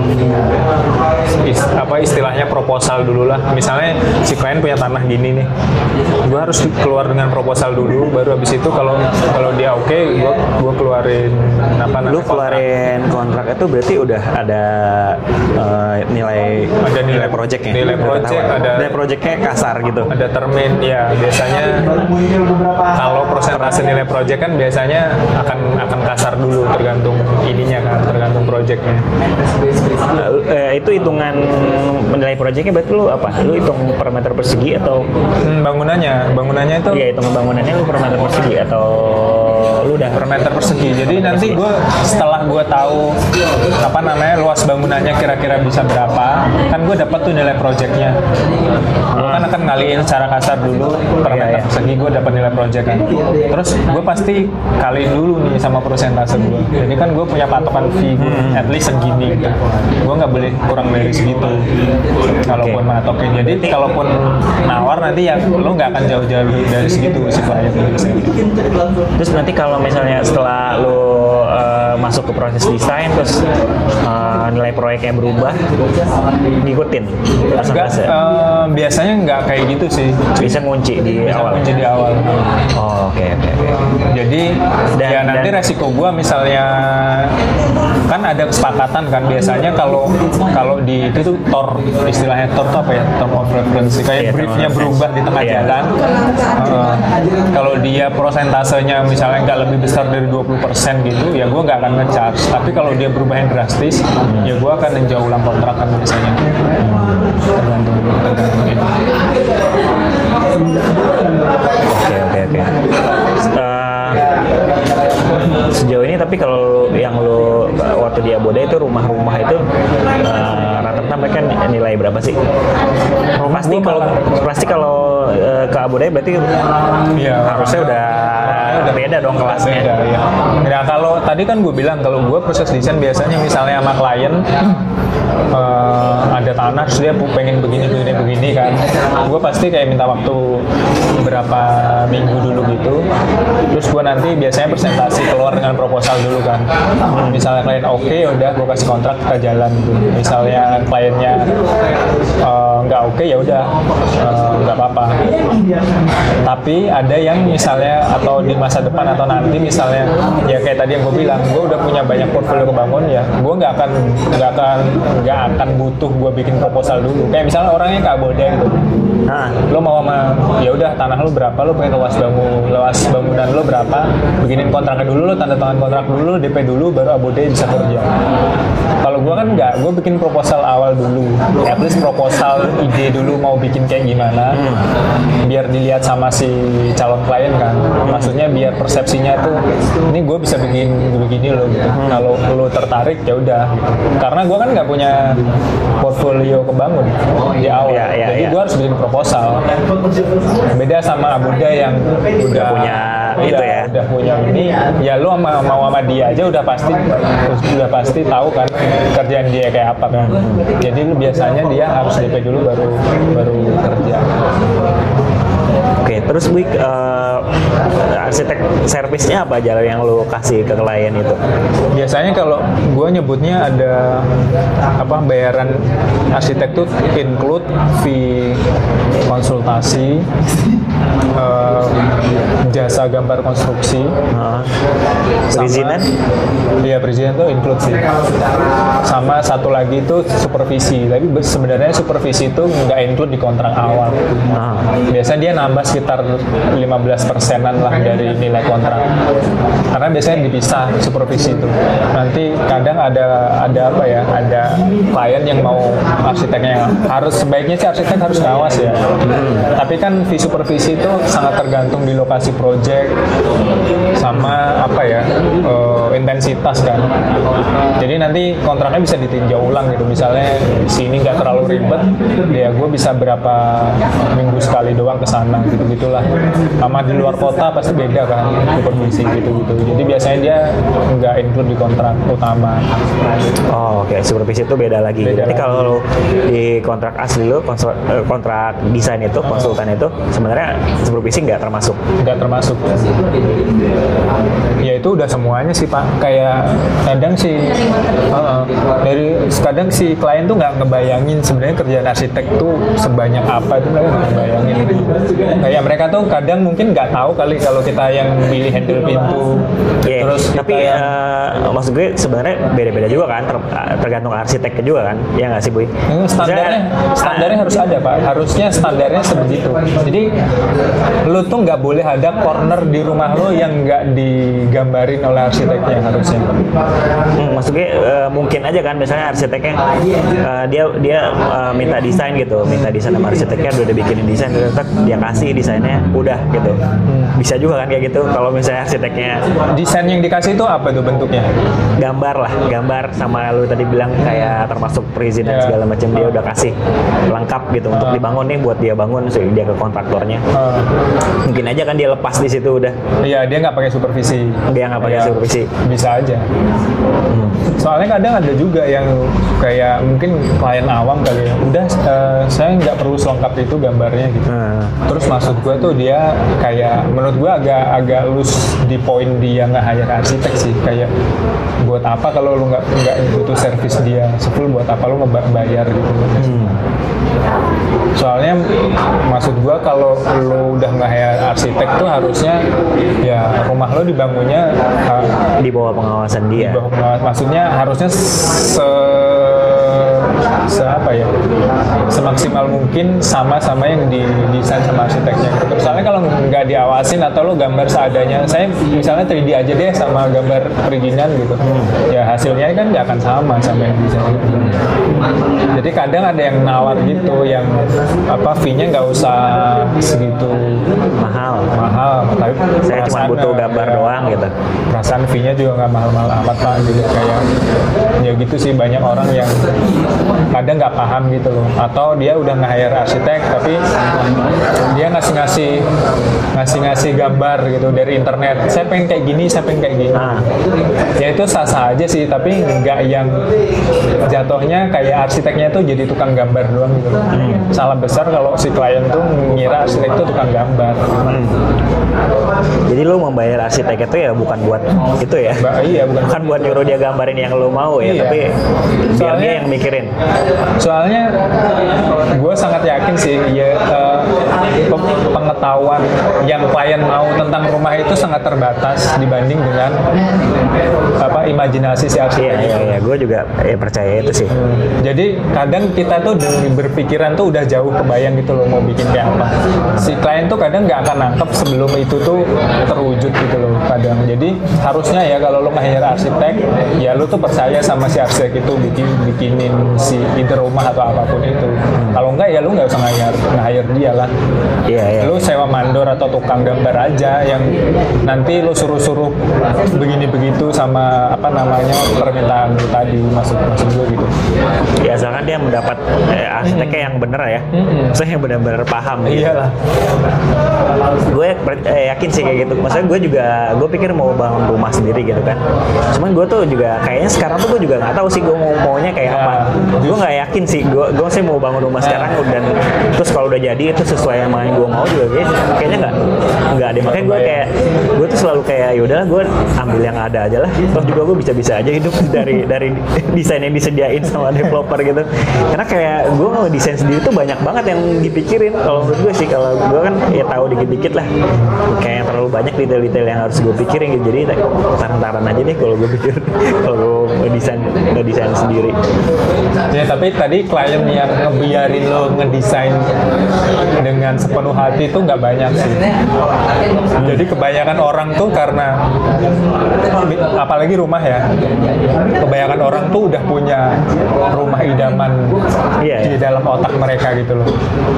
B: Is, apa istilahnya proposal dulu lah. Misalnya si klien punya tanah gini nih, gue harus keluar dengan proposal dulu, baru habis itu kalau kalau dia oke, okay, gue gue keluarin apa namanya?
A: Lu keluarin kontrak itu berarti udah ada uh, nilai
B: ada nilai
A: proyeknya.
B: Nilai proyek ada
A: nilai proyeknya kasar gitu.
B: Ada termin ya biasanya. Kalau persentase nilai proyek kan biasanya akan akan kasar dulu tergantung ininya kan, tergantung proyeknya.
A: Uh, eh, itu hitungan menilai proyeknya berarti lu apa? Lu hitung per meter persegi atau
B: hmm, bangunannya? Bangunannya itu?
A: Iya, hitung bangunannya lu per meter persegi atau lu udah
B: per meter persegi. Jadi
A: per
B: nanti gue setelah gue tahu apa namanya luas bangunannya kira-kira bisa berapa, kan gue dapat tuh nilai proyeknya. Gue kan akan ngaliin secara kasar dulu per meter persegi, gue dapat nilai proyek kan. Terus gue pasti kaliin dulu nih sama persentase gue. Jadi kan gue punya patokan fee gue, hmm. at least segini. Gitu. Gue nggak boleh kurang dari segitu. Kalaupun okay. matokin, jadi kalaupun nawar nanti ya lo nggak akan jauh-jauh dari segitu si klien.
A: Terus nanti kalau misalnya setelah lo uh, masuk ke proses desain, terus uh, nilai proyeknya berubah, ngikutin persentase?
B: Uh, biasanya nggak kayak gitu sih.
A: Bisa ngunci di
B: Bisa
A: awal.
B: Ngunci di awal.
A: Oh, oke oke oke.
B: Jadi dan, ya nanti dan, resiko gua misalnya kan ada kesepakatan kan biasanya kalau kalau di itu tuh T O R, istilahnya T O R itu apa ya, term of reference, kayak iya, briefnya berubah di tengah iya. jalan. Uh, kalau dia prosentasenya misalnya nggak lebih besar dari dua puluh persen gitu, ya gua nggak akan nge-charge. Tapi kalau dia berubah yang drastis, hmm. ya gua akan ninjau ulang kontrak kan biasanya. Hmm. Tergantung tergantung itu.
A: Oke oke oke. Sejauh ini tapi kalau yang lo waktu di Aboda itu rumah-rumah itu uh, rata-rata mereka nilai berapa sih? Rumah pasti kalau pasti kalau uh, ke Aboda berarti ya, harusnya udah udah beda dong kelasnya.
B: Beda, ya. Nah kalau tadi kan gue bilang kalau gue proses desain biasanya misalnya sama klien uh, ada tanah terus dia pengen begini begini begini kan, gue pasti kayak minta waktu beberapa minggu dulu gitu, terus terus gue nanti biasanya presentasi keluar dengan proposal dulu kan. Misalnya klien oke, okay, udah gue kasih kontrak kita jalan gitu. Misalnya kliennya uh, nggak oke, okay, ya udah uh, nggak apa-apa. Tapi ada yang misalnya atau di masa depan atau nanti misalnya ya kayak tadi yang gue bilang, gue udah punya banyak portfolio kebangun ya, gue nggak akan nggak akan nggak akan butuh gue bikin proposal dulu. Kayak misalnya orangnya Kak Boda gitu. Nah, lo mau sama ya udah tanah lo berapa, lo pengen luas bangun luas bangunan lo berapa, bikinin kontraknya dulu, lo tanda tangan kontrak dulu, D P dulu, baru Abode bisa kerja. Kalau gue kan nggak, gue bikin proposal awal dulu, at least proposal ide dulu mau bikin kayak gimana, hmm. biar dilihat sama si calon klien kan. Maksudnya biar persepsinya tuh, ini gue bisa bikin begini loh. Gitu. Hmm. Kalau lo tertarik ya udah. Gitu. Karena gue kan nggak punya portfolio kebangun di awal, ya, ya, jadi ya. gue harus bikin proposal. Beda sama Abuda yang udah,
A: udah punya
B: udah,
A: itu ya,
B: udah punya ini, ya lu sama, mau sama dia aja udah pasti udah pasti tahu kan kerjaan dia kayak apa kan. Jadi lu biasanya dia harus D P dulu baru baru kerja.
A: Oke, terus Wik, uh, arsitek servisnya apa aja yang lu kasih ke klien itu?
B: Biasanya kalau gue nyebutnya ada apa bayaran arsitek tuh include fee konsultasi, uh, jasa gambar konstruksi,
A: uh, perizinan?
B: Iya, perizinan tuh include sih. Sama satu lagi itu supervisi. Tapi sebenarnya supervisi itu nggak include di kontrak awal. Uh. Biasanya dia nambah sekitar lima belas persenan lah dari nilai kontrak. Karena biasanya dipisah supervisi itu. Nanti kadang ada ada apa ya? Ada klien yang mau arsiteknya harus sebaiknya sih arsitek harus ngawas ya. Hmm. Tapi kan fee supervisi itu sangat tergantung di lokasi project sama apa ya? Uh, intensitas kan. Jadi nanti kontraknya bisa ditinjau ulang gitu. Misalnya di sini nggak terlalu ribet, ya gue bisa berapa minggu sekali doang ke sana gitu gitulah. Sama di luar kota pasti beda kan supervisi gitu-gitu. Jadi biasanya dia nggak include di kontrak utama.
A: Oh, oke, okay. Supervisi itu beda lagi.
B: Beda
A: Jadi
B: lagi.
A: kalau di kontrak asli lo, kontrak desain itu, konsultan itu sebenarnya supervisi nggak termasuk.
B: Nggak termasuk. Ya itu udah semuanya sih Pak. Kayak kadang sih uh, dari kadang si klien tuh nggak ngebayangin sebenarnya kerjaan arsitek tuh sebanyak apa, itu mereka nggak ngebayangin. Kayak mereka tuh kadang mungkin nggak tahu kali kalau kita yang pilih handle pintu.
A: Yeah,
B: terus
A: tapi
B: yang,
A: uh, maksud gue sebenarnya beda-beda juga kan, ter tergantung arsiteknya juga kan, ya nggak sih Boy?
B: Standarnya, standarnya harus ada Pak. Harusnya standarnya sebegitu. Jadi lu tuh nggak boleh ada corner di rumah lu yang nggak digambarin oleh arsiteknya harusnya.
A: Hmm, maksud gue uh, mungkin aja kan, misalnya arsiteknya uh, dia dia uh, minta desain gitu, minta desain sama arsiteknya udah dibikinin desain, tetap dia kasih desainnya udah gitu. Hmm. Bisa juga kan kayak gitu kalau misalnya arsiteknya.
B: Desain yang dikasih itu apa tuh bentuknya?
A: Gambar lah, gambar sama lu tadi bilang kayak termasuk perizinan yeah. segala macam, dia udah kasih lengkap gitu untuk uh. dibangun nih, buat dia bangun, so dia ke kontraktornya. Uh. Mungkin aja kan dia lepas di situ udah.
B: Iya, dia nggak pakai supervisi.
A: Dia nggak pakai ya, supervisi.
B: Bisa aja. Hmm. Soalnya kadang ada juga yang kayak mungkin klien awam kali ya. Udah, uh, saya nggak perlu selengkap itu gambarnya gitu. Uh. Terus maksud gue tuh dia kayak menurut gue agak agak loose di poin dia nggak hire arsitek sih, kayak buat apa kalau lu nggak nggak butuh servis dia full, buat apa lu ngebayar gitu. Hmm. Soalnya maksud gua kalau lu udah nge-hire arsitek tuh harusnya ya rumah lo dibangunnya uh,
A: di bawah pengawasan dia.
B: Di bawah pengawasan, maksudnya harusnya se se apa ya semaksimal mungkin sama-sama yang didesain sama arsiteknya gitu. Soalnya kalau nggak diawasin atau lo gambar seadanya, saya misalnya tiga D aja deh sama gambar perizinan gitu, hmm. ya hasilnya kan nggak akan sama sama yang desain gitu. Jadi kadang ada yang nawar gitu, yang apa fee-nya nggak usah segitu
A: mahal
B: mahal, tapi
A: saya cuma butuh gambar ya, doang gitu.
B: Perasaan fee-nya juga nggak mahal-mahal amat Pak, gitu kayak ya gitu sih. Banyak orang yang kadang nggak paham gitu loh, atau dia udah nge-hire arsitek tapi dia ngasih-ngasih ngasih-ngasih gambar gitu dari internet, saya pengen kayak gini, saya pengen kayak gini. Nah, ya itu sah-sah aja sih, tapi nggak yang jatuhnya kayak arsiteknya tuh jadi tukang gambar doang gitu. Hmm. Salah besar kalau si klien tuh ngira arsitek itu tukang gambar. Hmm.
A: Jadi lo membayar arsitek itu ya bukan buat itu ya.
B: Ba- iya, bukan.
A: bukan buat nyuruh dia gambarin yang lo mau ya,
B: Iya.
A: tapi biar
B: Soalnya-
A: dia yang mikirin.
B: Soalnya gue sangat yakin sih ya eh, pe- pengetahuan yang klien mau tentang rumah itu sangat terbatas dibanding dengan apa imajinasi si
A: Iya
B: arsitek.
A: iya iya, gue juga ya percaya itu sih.
B: Jadi kadang kita tuh dari berpikiran tuh udah jauh kebayang gitu loh mau bikin kayak apa. Si klien tuh kadang nggak akan nangkep sebelum itu tuh terwujud gitu loh kadang. Jadi harusnya ya kalau lo nge-hire arsitek, ya lo tuh percaya sama si arsitek itu bikin bikinin si ide rumah atau apapun itu. Kalau enggak ya lo nggak usah nge-hire, nge-hire dia lah.
A: Iya iya.
B: Lo sewa mandor atau tukang gambar aja yang nanti lo suruh-suruh begini begitu sama apa namanya permintaan lo tadi, maksud maksud gue gitu.
A: Ya asalkan dia mendapat eh, arsiteknya yang bener ya, maksudnya yang benar-benar paham gitu.
B: Iyalah.
A: Gue eh, yakin sih kayak gitu. Maksudnya gue juga, gue pikir mau bangun rumah sendiri gitu kan. Cuman gue tuh juga kayaknya sekarang tuh gue juga nggak tahu sih gue mau maunya kayak
B: Ya,
A: apa. Gue nggak yakin sih. Gue gue sih mau bangun rumah sekarang dan terus kalau udah jadi itu sesuai sama yang gue mau juga kayak, kayaknya nggak nggak ada. Makanya gue kayak gue tuh selalu kayak yaudahlah gue ambil yang ada aja lah. Terus juga gue bisa-bisa aja hidup dari dari desain yang disediain sama developer gitu. Karena kayak gue mau desain sendiri tuh banyak banget yang dipikirin. Kalau menurut gue sih, kalau gue kan ya tahu dikit-dikit lah. Kayak yang terlalu banyak detail-detail yang harus gue pikirin gitu. Jadi taran-taran aja deh kalau gue pikir kalau gue desain ngedesain sendiri.
B: Ya tapi tadi klien yang ngebiarin lo ngedesain dengan sepenuh hati itu nggak banyak sih. Jadi kebanyakan orang tuh karena apalagi rumah ya, kebanyakan orang tuh udah punya rumah idaman
A: Iya,
B: di
A: iya.
B: dalam otak mereka gitu loh.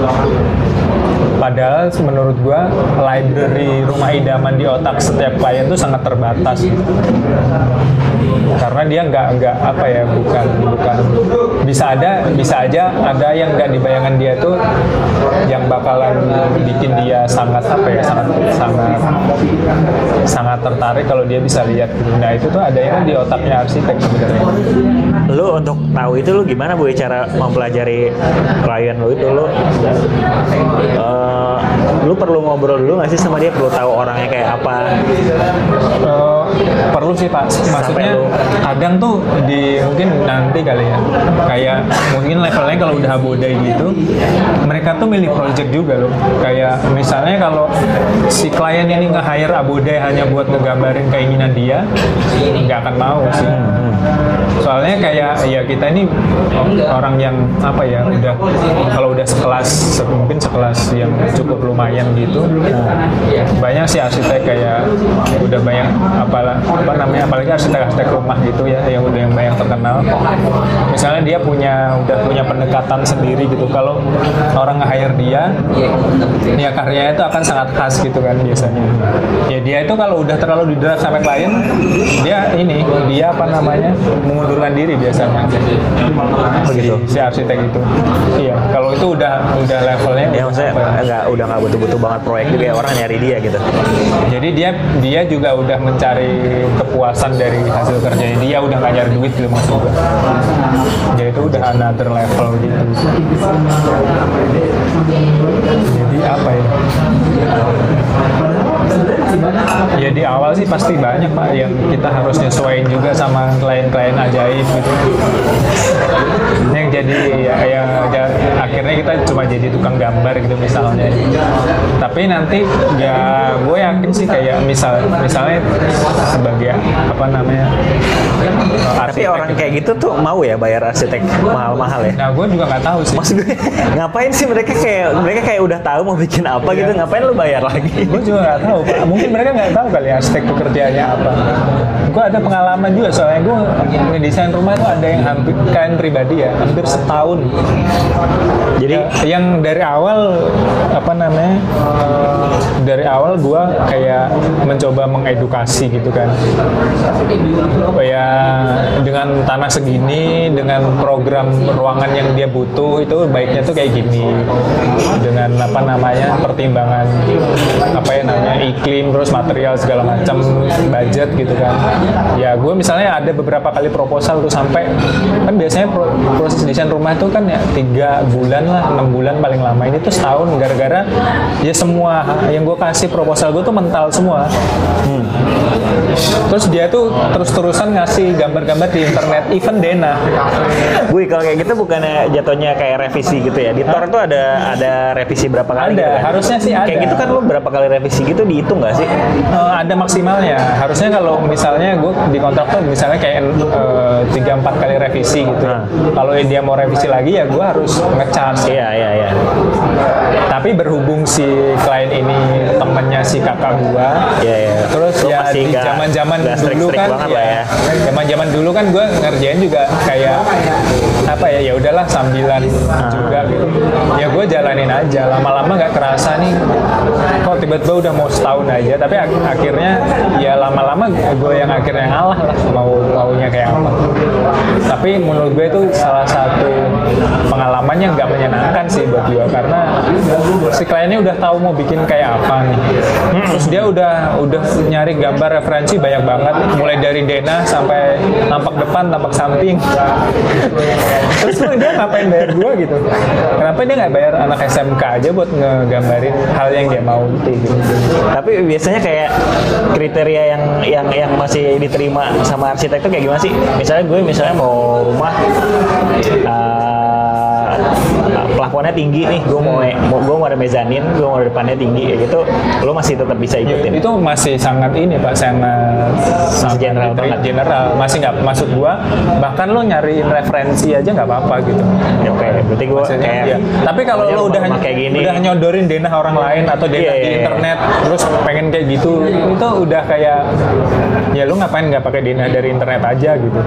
B: Padahal menurut gua library rumah idaman di otak setiap klien tuh sangat terbatas. Karena dia nggak nggak apa ya bukan bukan bisa ada bisa aja ada yang nggak di bayangan dia tuh yang bakalan bikin dia sangat apa ya sangat sangat sangat tertarik kalau dia bisa lihat gitu. Nah itu tuh ada yang di otaknya arsitek sebenarnya.
A: Lu untuk tahu itu lu gimana Bu cara mempelajari klien lu itu lu eh, lu perlu ngobrol dulu nggak sih sama dia, perlu tahu orangnya kayak apa?
B: Eh, perlu sih Pak, maksudnya
A: lu-
B: kadang tuh di mungkin nanti kali ya kayak mungkin levelnya kalau udah abodai gitu mereka tuh milih project juga loh. Kayak misalnya kalau si klien ini nge-hire abodai hanya buat ngegambarin keinginan dia, nggak akan mau sih. Soalnya kayak ya kita ini orang yang apa ya udah kalau udah sekelas se- mungkin sekelas yang cukup lumayan gitu, banyak sih arsitek kayak udah banyak apalah apa namanya apalagi arsitek-arsitek rumah gitu ya yang udah yang banyak terkenal. Misalnya dia punya udah punya pendekatan sendiri gitu. Kalau orang nge-hire dia, ya karyanya itu akan sangat khas gitu kan biasanya. Ya dia itu kalau udah terlalu didrive sampai klien, dia ini dia apa namanya mengundurkan diri biasanya.
A: Begitu.
B: Si, si arsitek itu. Iya, kalau itu udah udah levelnya.
A: Ya maksudnya
B: apa ya?
A: nggak udah nggak butuh-butuh banget proyek juga ya, orang nyari dia gitu.
B: Jadi dia dia juga udah mencari kepuasan dari hasil kerjanya dia, udah nggak nyari duit gitu maksud gue. Jadi itu udah another level gitu. Jadi apa ya? Ya di awal sih pasti banyak Pak yang kita harus nyesuaiin juga sama klien-klien ajaib gitu. Yang jadi ya, ya, ya akhirnya kita cuma jadi tukang gambar gitu misalnya. Tapi nanti ya gue yakin sih kayak misal misalnya sebagai apa namanya
A: Tapi orang kayak gitu tuh mau ya bayar arsitek mahal-mahal ya?
B: Nah gue juga nggak tahu sih.
A: Maksud gue ngapain sih mereka kayak mereka kayak udah tahu mau bikin apa gitu,
B: Iya.
A: ngapain lu bayar lagi?
B: Gue juga nggak tahu Pak. Mungkin mereka nggak tahu kali arsitek pekerjaannya apa. Gue ada pengalaman juga soalnya gue ngedesain rumah tuh ada yang hampir klien pribadi ya hampir setahun.
A: Jadi
B: Ya, yang dari awal apa namanya eh, dari awal gue kayak mencoba mengedukasi gitu kan. Oh ya dengan tanah segini dengan program ruangan yang dia butuh itu baiknya tuh kayak gini dengan apa namanya pertimbangan apa ya namanya iklim terus material segala macam budget gitu kan. Ya gue misalnya ada beberapa kali proposal tuh sampai kan biasanya pro, proses desain rumah itu kan ya tiga bulan lah, enam bulan paling lama. Ini tuh setahun gara-gara ya semua yang gue kasih proposal gue tuh mental semua. Hmm. Terus dia tuh terus-terusan ngasih gambar-gambar di internet, even Dena.
A: Gue kalau kayak gitu bukannya jatuhnya kayak revisi gitu ya? Di Tor tuh ada ada revisi berapa kali?
B: Ada,
A: gitu kan?
B: harusnya sih ada.
A: Kayak gitu kan lo berapa kali revisi gitu dihitung nggak sih?
B: Uh, ada maksimalnya. Harusnya kalau misalnya gue di kontrak tuh misalnya kayak tiga empat kali revisi gitu.
A: Nah.
B: Kalau dia mau revisi lagi ya gue harus ngecas.
A: Iya iya iya.
B: Tapi berhubung si klien ini temennya si kakak gue,
A: iya iya.
B: terus
A: Lo
B: ya
A: masih
B: di
A: nggak-
B: zaman-zaman
A: nggak
B: dulu
A: strict-strict
B: kan,
A: banget lah
B: ya, zaman-zaman dulu kan gue ngerjain juga kayak apa ya, ya udahlah sambilan juga gitu. Ya gue jalanin aja, lama-lama nggak kerasa nih, kok tiba-tiba udah mau setahun aja. Tapi ak- akhirnya ya lama-lama gue yang akhirnya ngalah lah mau maunya kayak apa. Tapi menurut gue itu salah satu pengalaman yang nggak menyenangkan sih buat gue, karena si kliennya udah tahu mau bikin kayak apa nih. Terus dia udah udah nyari gambar referensi banyak banget, mulai dari Dena sampai tampak depan, tampak samping. Terus tuh dia ngapain bayar gue gitu? Kenapa dia nggak bayar anak S M K aja buat ngegambarin hal yang dia mau gitu?
A: Tapi biasanya kayak kriteria yang yang yang masih diterima sama arsitek itu kayak gimana sih? Misalnya gue misalnya mau rumah uh, plafonnya tinggi nih, gue mau mau gue mau ada mezanin, gue mau ada depannya tinggi kayak gitu, lo masih tetap bisa ikutin?
B: Itu masih sangat ini Pak, sangat sangat
A: general banget.
B: general, masih nggak, maksud gua bahkan lo nyariin referensi aja nggak apa-apa gitu.
A: Ya, oke, berarti gue
B: Maksudnya,
A: kayak
B: iya. Tapi kalau
A: pokoknya
B: lo udah
A: rumah kayak gini,
B: udah nyodorin denah orang lain atau denah
A: Iya,
B: di
A: iya, iya.
B: internet, terus pengen kayak gitu, itu udah kayak ya lo ngapain nggak pakai denah dari internet aja gitu.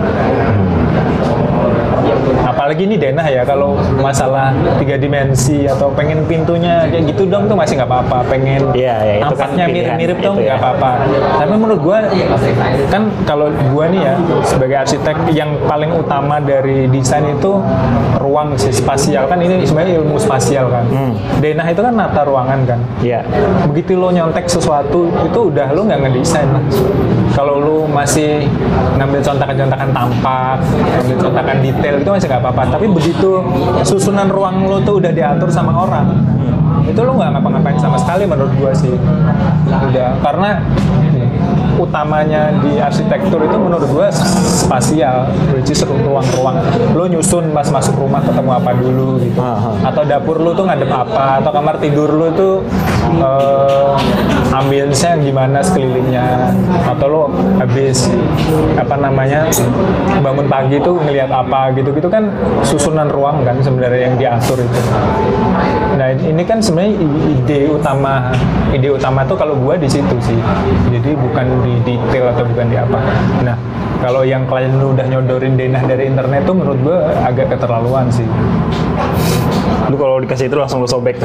B: Apalagi ini denah ya, kalau masalah tiga dimensi atau pengen pintunya kayak gitu dong tuh masih nggak apa-apa, pengen
A: Iya, iya, itu kan
B: nampaknya
A: pilihan
B: mirip-mirip dong
A: itu ya.
B: nggak apa-apa. Tapi menurut gua kan kalau gua nih ya sebagai arsitek, yang paling utama dari desain itu ruang sih, spasial kan, ini sebenarnya ilmu spasial kan.
A: Hmm.
B: Denah itu kan nata ruangan kan.
A: Iya.
B: Begitu lo nyontek sesuatu itu udah lo nggak ngedesain lah. Kalau lo masih ngambil contakan-contakan tampak, ngambil contakan detail itu masih nggak apa-apa. Tapi begitu susunan ruang lo tuh udah diatur sama orang, itu lo nggak ngapa-ngapain sama sekali menurut gua sih. Udah, karena utamanya di arsitektur itu menurut gua spasial, which is ruang-ruang. Lo nyusun pas masuk rumah ketemu apa dulu gitu.
A: Aha.
B: Atau dapur lo tuh ngadep apa, atau kamar tidur lo tuh uh, ambience-nya gimana sekelilingnya, atau lo habis apa namanya bangun pagi tuh ngelihat apa gitu-gitu kan, susunan ruang kan sebenarnya yang diatur itu. Nah ini kan sebenarnya ide utama ide utama tuh kalau gua di situ sih. Jadi bukan di detail atau bukan di apa. Nah kalau yang klien lu udah nyodorin denah dari internet tuh menurut gua agak keterlaluan sih.
A: Lu kalau dikasih itu langsung lu sobek.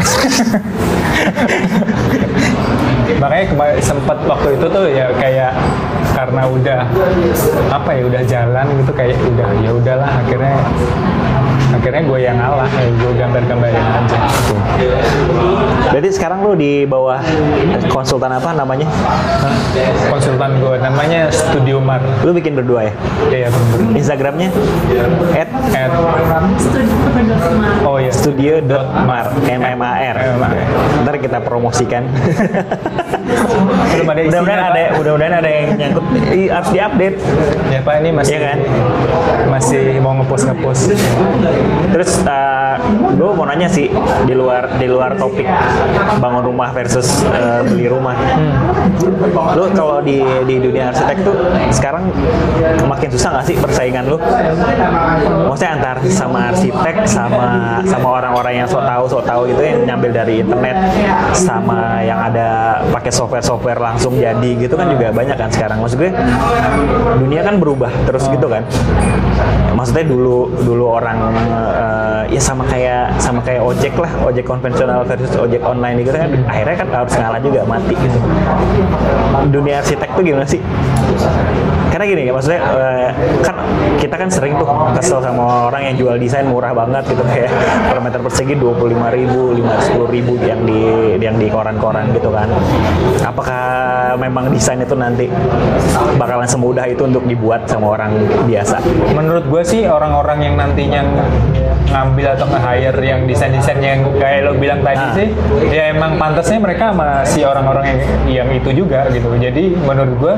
B: Makanya kemarin sempat waktu itu tuh ya kayak karena udah apa ya udah jalan gitu, kayak udah ya udahlah akhirnya akhirnya gue yang ngalah, ya gue gambar-gambarin aja.
A: Berarti sekarang lu di bawah konsultan apa namanya?
B: Hah? Konsultan gue namanya Studio Mar.
A: Lu bikin berdua ya?
B: Iya bener.
A: Instagramnya? At
B: At, oh ya
A: studio.mar M M A R. Ntar kita promosikan.
B: belum ada isinya,
A: Mudah-mudahan
B: Pak.
A: ada, mudah-mudahan ada yang nyangkut. Ih, harus diupdate.
B: Ya Pak, ini masih
A: Iya kan?
B: masih mau ngepost ngepost.
A: Terus uh, gue mau nanya sih di luar di luar topik bangun rumah versus uh, beli rumah. Hmm. Lu kalau di di dunia arsitek tuh sekarang makin susah nggak sih persaingan lu? Maksudnya antar sama arsitek sama sama orang-orang yang sok tahu sok tahu gitu yang nyambil dari internet sama yang ada pakai software-software langsung jadi gitu kan juga banyak kan sekarang. Maksud gue dunia kan berubah terus gitu kan. Maksudnya dulu dulu orang uh, ya sama kayak sama kayak ojek lah, ojek konvensional versus ojek online gitu kan, akhirnya kan harus ngalah juga, mati gitu. dunia arsitek tuh gimana sih? Karena gini ya, maksudnya uh, kan kita kan sering tuh kesel sama orang yang jual desain murah banget gitu, kayak per meter persegi dua puluh lima ribu, lima puluh ribu yang di yang di koran-koran gitu kan. Apakah memang desain itu nanti bakalan semudah itu untuk dibuat sama orang biasa?
B: Menurut gue sih orang-orang yang nantinya ngambil atau nge-hire yang desain-desain yang kayak lo bilang tadi
A: nah.
B: sih, ya emang pantasnya mereka sama si orang-orang yang, yang itu juga gitu. Jadi menurut gue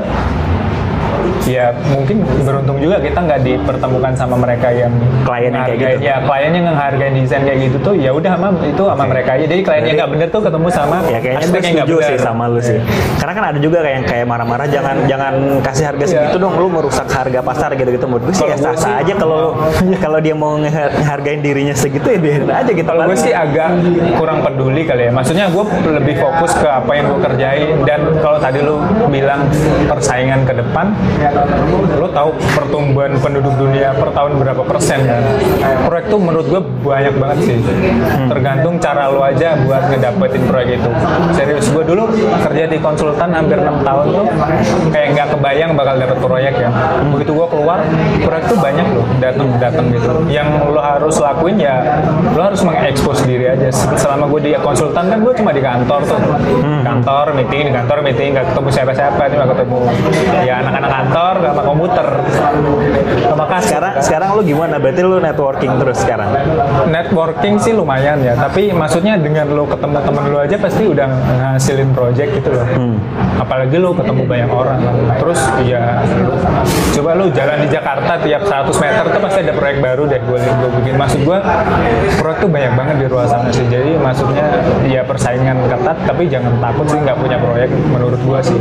B: ya mungkin beruntung juga kita nggak dipertemukan sama mereka yang
A: klien yang kayak gitu.
B: Ya klien yang menghargai desain kayak gitu tuh ya udah sama itu sama okay. mereka aja. Jadi klien yang nggak bener tuh ketemu sama
A: ya kayaknya gue setuju sih sama lu sih. Karena kan ada juga kayak yang kayak marah-marah jangan jangan kasih harga segitu yeah. dong, lu merusak harga pasar gitu-gitu. Menurut gue sih ya sah-sah aja kalau kalau dia mau ngehargain dirinya segitu ya biarin aja gitu.
B: Kalau gue sih agak kurang peduli kali ya. Maksudnya gue lebih fokus ke apa yang gue kerjain, dan kalau tadi lu bilang persaingan ke depan, lo tahu pertumbuhan penduduk dunia per tahun berapa persen kan? Proyek tuh menurut gue banyak banget sih. Hmm. Tergantung cara lo aja buat ngedapetin proyek itu. Serius, gue dulu kerja di konsultan hampir enam tahun tuh kayak nggak kebayang bakal dapet proyek ya. Begitu gue keluar, proyek tuh banyak loh datang-datang gitu. Yang lo harus lakuin ya lo harus mengekspos diri aja. Selama gue di konsultan kan gue cuma di kantor tuh. Kantor, meeting, di kantor, meeting, nggak ketemu siapa-siapa, cuma ketemu ya anak-anak kantor sama komputer sama kasih.
A: Sekarang kan? Sekarang lu gimana? Berarti lu networking terus sekarang?
B: Networking sih lumayan ya, tapi maksudnya dengan lu ketemu temen lu aja pasti udah ngasilin project gitu loh. Hmm. Apalagi lu ketemu banyak orang. Terus ya coba lu jalan di Jakarta tiap seratus meter tuh pasti ada proyek baru deh gue gue bikin. Maksud gue proyek tuh banyak banget di luar sana sih. Jadi maksudnya ya persaingan ketat, tapi jangan takut sih nggak punya proyek menurut gue sih.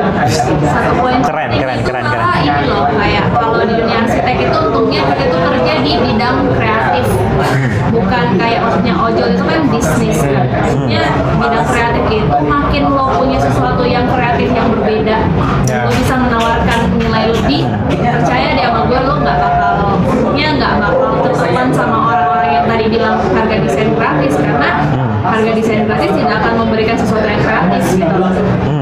A: Keren, keren, keren, keren.
C: Ini loh, kayak kalau di dunia arsitek itu untungnya kita tuh kerja di bidang kreatif, bukan kayak maksudnya ojol itu kan bisnis kan. Maksudnya bidang kreatif itu makin lo punya sesuatu yang kreatif yang berbeda, yeah. lo bisa menawarkan nilai lebih, percaya deh sama gue lo nggak bakal, maksudnya nggak bakal tertekan sama orang-orang yang tadi bilang harga desain gratis, karena harga desain gratis tidak akan memberikan sesuatu yang gratis gitu loh.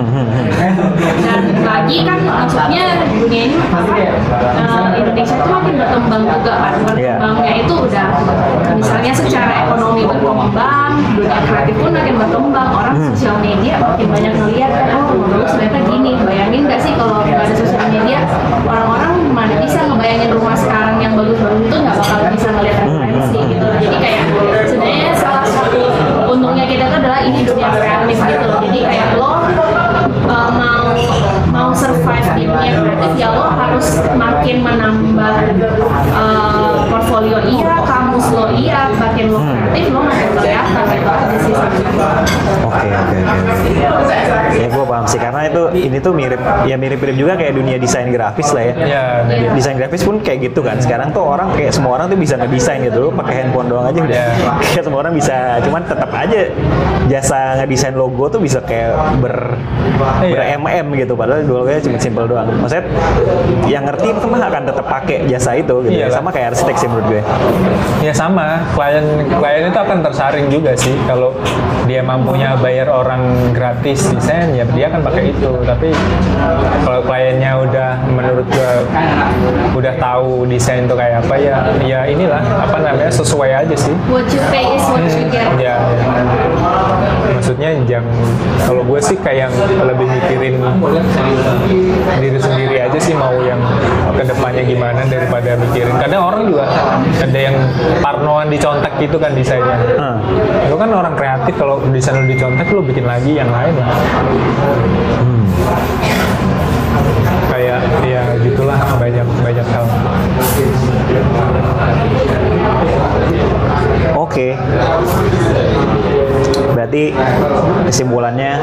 C: Dan lagi kan maksudnya dunia ini uh, Indonesia tuh makin berkembang juga kan, berkembangnya itu udah misalnya secara ekonomi berkembang, dunia kreatif pun makin berkembang, orang hmm. sosial media makin banyak ngeliat kan, oh bagus ternyata gini. Bayangin nggak sih kalau nggak ada sosial media, orang-orang mana bisa ngebayangin rumah sekarang yang bagus-bagus itu nggak bakal bisa ngeliat referensi gitu. Jadi kayak sebenarnya salah satu untungnya kita itu adalah ini dunia kreatif gitu. Jadi kayak lo uh, mau mau survive di dunia kreatif ya lo harus makin menambah uh, portfolio iya, kamus lo iya, makin lo kreatif lo makin kelihatan gitu aja sih sebenarnya.
A: Oke oke oke. Ya gue paham sih, karena itu ini tuh mirip ya mirip-mirip juga kayak dunia desain grafis lah ya.
B: Ya,
C: yeah.
A: Desain grafis pun kayak gitu kan. Sekarang tuh orang kayak semua orang tuh bisa ngedesain gitu, lo pakai handphone doang aja udah. Yeah. Kayak semua orang bisa, cuman tetap aja jasa ngedesain logo tuh bisa kayak ber ber M M gitu, padahal dulunya cuma simple doang. Maksudnya yang ngerti itu mah akan tetap pakai jasa itu gitu. Iyalah. Sama kayak arsitek sih menurut gue.
B: Ya sama, klien klien itu akan tersaring juga sih kalau dia mampunya bayar orang gratis desain ya dia akan pakai itu. Tapi kalau kliennya udah menurut gue udah tahu desain itu kayak apa ya ya inilah apa namanya sesuai aja sih.
C: What you pay is what you get.
B: Ya, ya. Maksudnya jangan, kalau gue sih kayak lebih mikirin diri sendiri aja sih mau yang kedepannya gimana daripada mikirin. Kadang orang juga ada yang parnoan dicontek gitu kan desainnya. Hmm. Lo kan orang kreatif, kalau desain lo dicontek lo bikin lagi yang lain lah. Hmm. Kayak ya gitulah banyak banyak hal.
A: Oke. Okay. Berarti kesimpulannya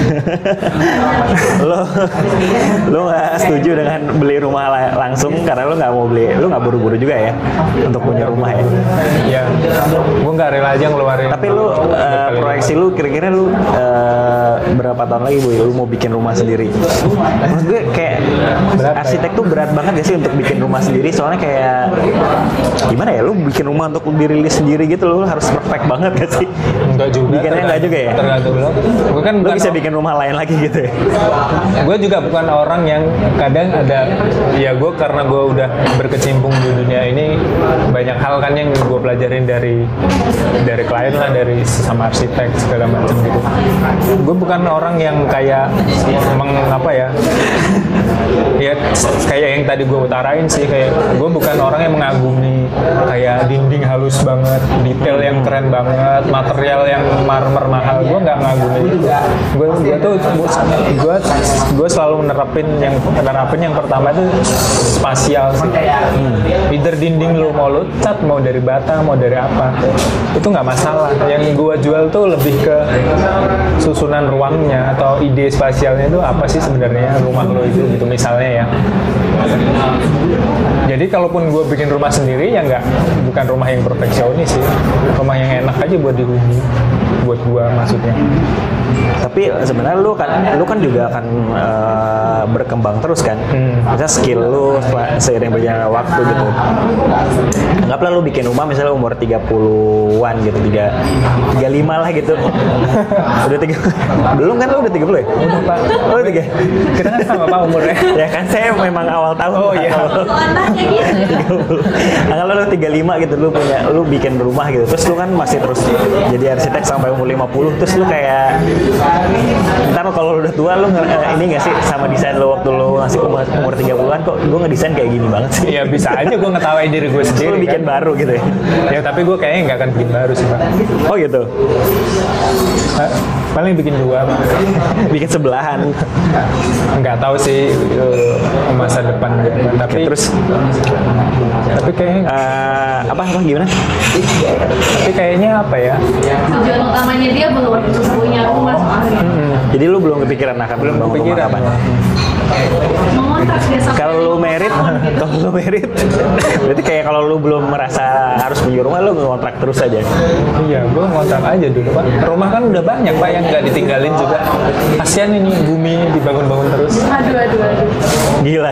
A: lo lo nggak setuju dengan beli rumah la- langsung karena lo nggak mau beli, lo nggak buru-buru juga ya untuk punya rumah ya?
B: Ya, gue nggak rela aja ngeluarin.
A: Tapi lo uh, proyeksi lo kira-kira lo uh, berapa tahun lagi bu lo mau bikin rumah sendiri? Maksud gue kayak berat, arsitek tuh berat banget gak sih untuk bikin rumah sendiri, soalnya kayak gimana ya, lo bikin rumah untuk dirilis sendiri gitu lo harus perfect banget gak sih?
B: Enggak juga.
A: Bikinnya enggak juga ya?
B: Tergantung lo. Gue kan
A: lo bisa bikin rumah klien lagi gitu ya.
B: Gue juga bukan orang yang kadang ada, ya gue karena gue udah berkecimpung di dunia ini, banyak hal kan yang gue pelajarin dari dari klien lah, dari sesama arsitek segala macam gitu. Gue bukan orang yang kayak mengapa ya, ya kayak yang tadi gue utarain sih, kayak gue bukan orang yang mengagumi kayak dinding halus banget, detail yang keren banget, material yang marmer mahal. Gue nggak ngagumi itu. Gue gue tuh gue gue selalu menerapin yang menerapin yang pertama itu spasial sih. Hmm. Either dinding lu mau lu cat, mau dari bata, mau dari apa, itu nggak masalah. Yang gue jual tuh lebih ke susunan ruangnya atau ide spasialnya itu apa sih sebenarnya rumah lo itu gitu misalnya ya. Jadi kalaupun gue bikin rumah sendiri ya nggak, bukan rumah yang perfeksionis sih, rumah yang enak aja buat dihuni, buat gue maksudnya.
A: Tapi sebenarnya lu kan lu kan juga akan uh, berkembang terus kan. Hmm. Misalnya skill lu seiring berjalannya waktu gitu. Anggaplah lu bikin rumah misalnya umur tiga puluhan gitu, tiga puluh lima lah gitu. Udah tiga belum kan lu udah tiga puluh ya?
B: Udah Pak.
A: Oh tiga.
B: Kita kan sama Pak umurnya.
A: Ya kan saya memang awal tahun.
B: Oh iya.
A: Anggaplah lu tiga puluh lima gitu, lu punya lu bikin rumah gitu. Terus lu kan masih terus jadi arsitek sampai umur lima puluh. Terus lu kayak ntar kalau lu udah tua lu uh, ini gak sih sama desain lu waktu lu masih umur, umur tiga puluhan kok gue ngedesain kayak gini banget sih.
B: Iya bisa aja gue ngetawain diri gue sendiri.
A: Lu bikin kan baru gitu ya.
B: Ya tapi gue kayaknya nggak akan bikin baru sih Pak.
A: Oh gitu.
B: Hah? Paling bikin dua Pak.
A: Bikin sebelahan.
B: Nggak tahu sih uh, masa depan gitu. Tapi
A: Oke, terus
B: tapi kayaknya
A: uh, apa apa gimana?
B: Tapi kayaknya apa ya?
C: Tujuan utamanya dia belum punya rumah soalnya.
B: Hmm.
A: Jadi lu belum kepikiran akan
B: Belum
A: bangun rumah
B: kepikiran.
A: kapan?
C: Mengontrak dia sampai
A: Kalau lu merit, kalau lu merit, berarti kayak kalau lu belum merasa harus punya rumah, lu ngontrak terus aja.
B: Iya, gue ngontrak aja dulu Pak. Rumah kan udah banyak Pak yang nggak ditinggalin juga. Kasian ini bumi dibangun-bangun terus.
C: aduh aduh aduh.
A: Gila.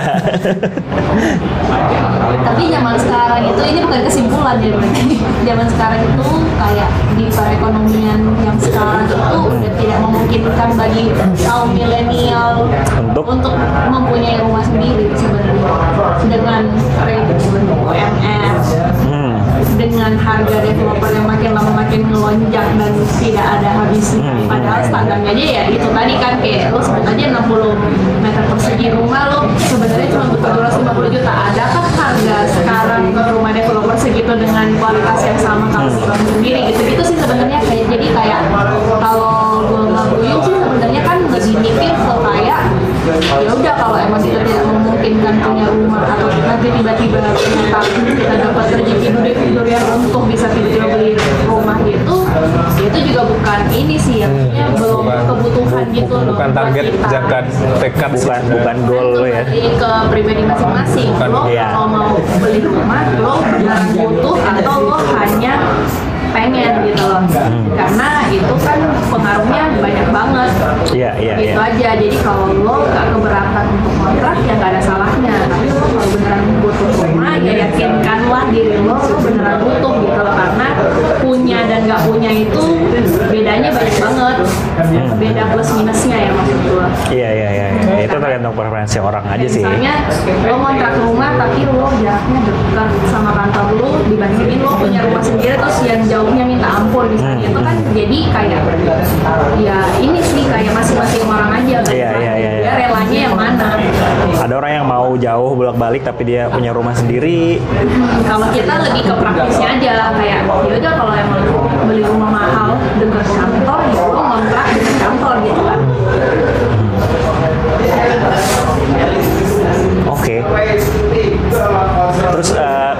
C: Tapi zaman sekarang itu ini bukan kesimpulan ya berarti. Zaman sekarang itu kayak di perekonomian yang sekarang itu udah tidak memungkinkan bagi kaum milenial
A: Untuk?
C: untuk mempunyai rumah sendiri sebenarnya dengan rate U M R,
A: Hmm.
C: dengan harga developer yang makin lama makin melonjak dan tidak ada habisnya.
A: Hmm.
C: Padahal standarnya aja ya itu tadi kan kayak lo sebut aja enam puluh meter persegi rumah lo sebenarnya cuma butuh dua ratus lima puluh juta. Adakah harga sekarang rumah developer segitu dengan kualitas yang sama kalau dibangun sendiri gitu-gitu sih sebenarnya kayak jadi kayak kalau gue ngaguyun sih sebenarnya kan lebih mikir ke kayak ya udah kalau emang kita tidak memungkinkan punya rumah atau nanti tiba-tiba ternyata kita dapat rezeki duri yang untuk bisa tiba-tiba beli rumah gitu, ya itu juga bukan ini sih yang
B: Hmm,
C: belum
B: bukan-
C: kebutuhan
B: bu-
C: gitu loh
B: bukan
C: buat
B: target
C: kita.
B: jangka tekad sih
A: Bukan
B: sebenarnya.
A: bukan goal lo ya.
C: Kembali ke pribadi masing-masing.
B: Bukan,
C: Lo
A: iya.
C: kalau mau beli rumah, lo beneran butuh atau lo hanya pengen gitu loh. Karena itu kan pengaruhnya banyak banget.
A: Iya, iya,
C: Gitu
A: iya.
C: aja. Jadi kalau lo gak keberatan untuk kontrak ya gak ada salahnya. Tapi lo kalau beneran butuh rumah ya yakinkanlah diri lo lo beneran butuh gitu loh. Karena punya dan gak punya itu bedanya banyak banget. Beda plus minusnya ya maksud gue.
A: Iya, iya, iya. Ya, itu tergantung preferensi orang aja sih.
C: Misalnya lo kontrak rumah tapi lo jaraknya dekat sama kantor lo dibandingin lo punya rumah sendiri terus yang jauhnya minta ampun misalnya itu kan jadi kayak ya ini sih kayak masing-masing orang aja kan.
A: Iya, iya, iya, iya.
C: Dia relanya yang mana.
A: Ada orang yang mau jauh bolak-balik tapi dia punya rumah sendiri.
C: Hmm, kalau kita lebih ke praktisnya aja kayak ya udah kalau emang beli rumah mahal dekat kantor ya lo kontrak dekat kantor gitu kan.
A: Oke. Terus eh,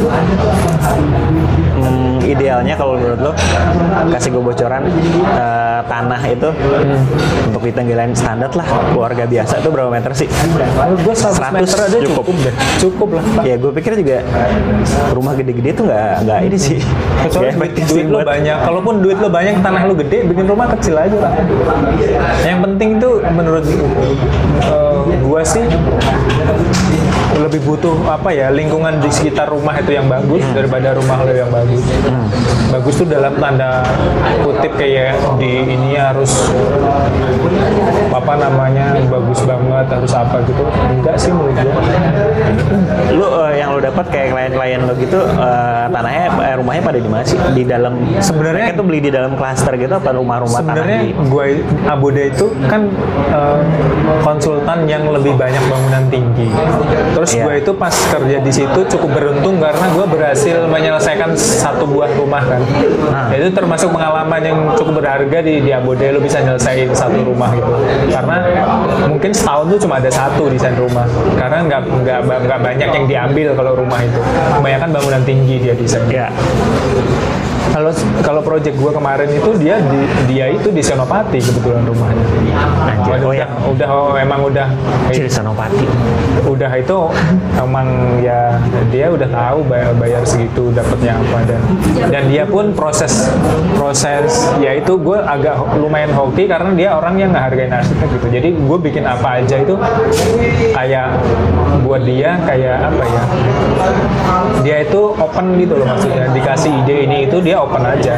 A: hmm, idealnya kalau menurut lo kasih gue bocoran eh, tanah itu untuk ditinggalin standar lah keluarga biasa itu berapa meter sih?
B: Kalau gue seratus meter aja
A: cukup.
B: cukup deh. Cukup lah Pak.
A: Ya gue pikir juga rumah gede-gede tuh nggak nggak ini sih.
B: Kecuali
A: Nggak efektif
B: duit
A: sih
B: lo
A: buat-
B: banyak. Kalaupun duit lo banyak, tanah lo gede, bikin rumah kecil aja lah. Yang penting tuh menurut uh, Kalau gua sih lebih butuh apa ya, lingkungan di sekitar rumah itu yang bagus hmm. daripada rumah lo yang bagus. Hmm. Bagus tuh dalam tanda kutip kayak di ini harus apa namanya bagus banget, harus apa gitu. Enggak sih menurut gua.
A: Lu uh, yang lu dapat kayak klien-klien lo gitu uh, tanahnya eh, rumahnya pada di mana sih? Di dalam sebenarnya itu beli di dalam klaster gitu apa rumah-rumah tanah?
B: Sebenarnya gue Aboda itu kan uh, konsultan yang lebih banyak bangunan tinggi. Terus yeah. gue itu pas kerja di situ cukup beruntung karena gue berhasil menyelesaikan satu buah rumah kan. Nah. Itu termasuk pengalaman yang cukup berharga di di Aboda, lo bisa nyelesain satu rumah gitu. Karena mungkin setahun tuh cuma ada satu desain rumah. Karena nggak nggak nggak banyak yang diambil kalau rumah itu. Kebanyakan bangunan tinggi dia desain.
A: Yeah.
B: Kalau kalau proyek gue kemarin itu dia di, dia itu di Senopati kebetulan rumahnya.
A: Anjir,
B: udah,
A: oh ya.
B: udah oh, emang udah
A: di Senopati.
B: Udah itu emang ya dia udah tahu bayar, bayar segitu dapatnya apa, dan dan dia pun proses proses ya itu gue agak lumayan hoki karena dia orang yang nggak hargain arsitek gitu. Jadi gue bikin apa aja itu kayak buat dia kayak apa ya? Dia itu open gitu loh, maksudnya dikasih ide ini itu dia open aja.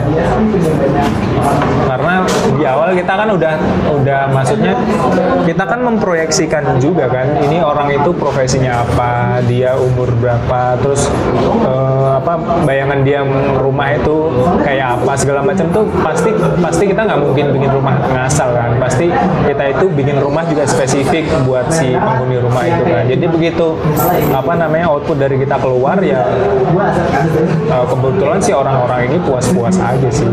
B: Karena di awal kita kan udah udah maksudnya kita kan memproyeksikan juga kan ini orang itu profesinya apa, dia umur berapa, terus uh, apa bayangan dia rumah itu kayak apa segala macam tuh pasti pasti kita nggak mungkin bikin rumah ngasal kan. Pasti kita itu bikin rumah juga spesifik buat si penghuni rumah itu kan. Jadi begitu apa namanya output dari kita keluar ya uh, kebetulan sih orang-orang ini puas-puas aja sih.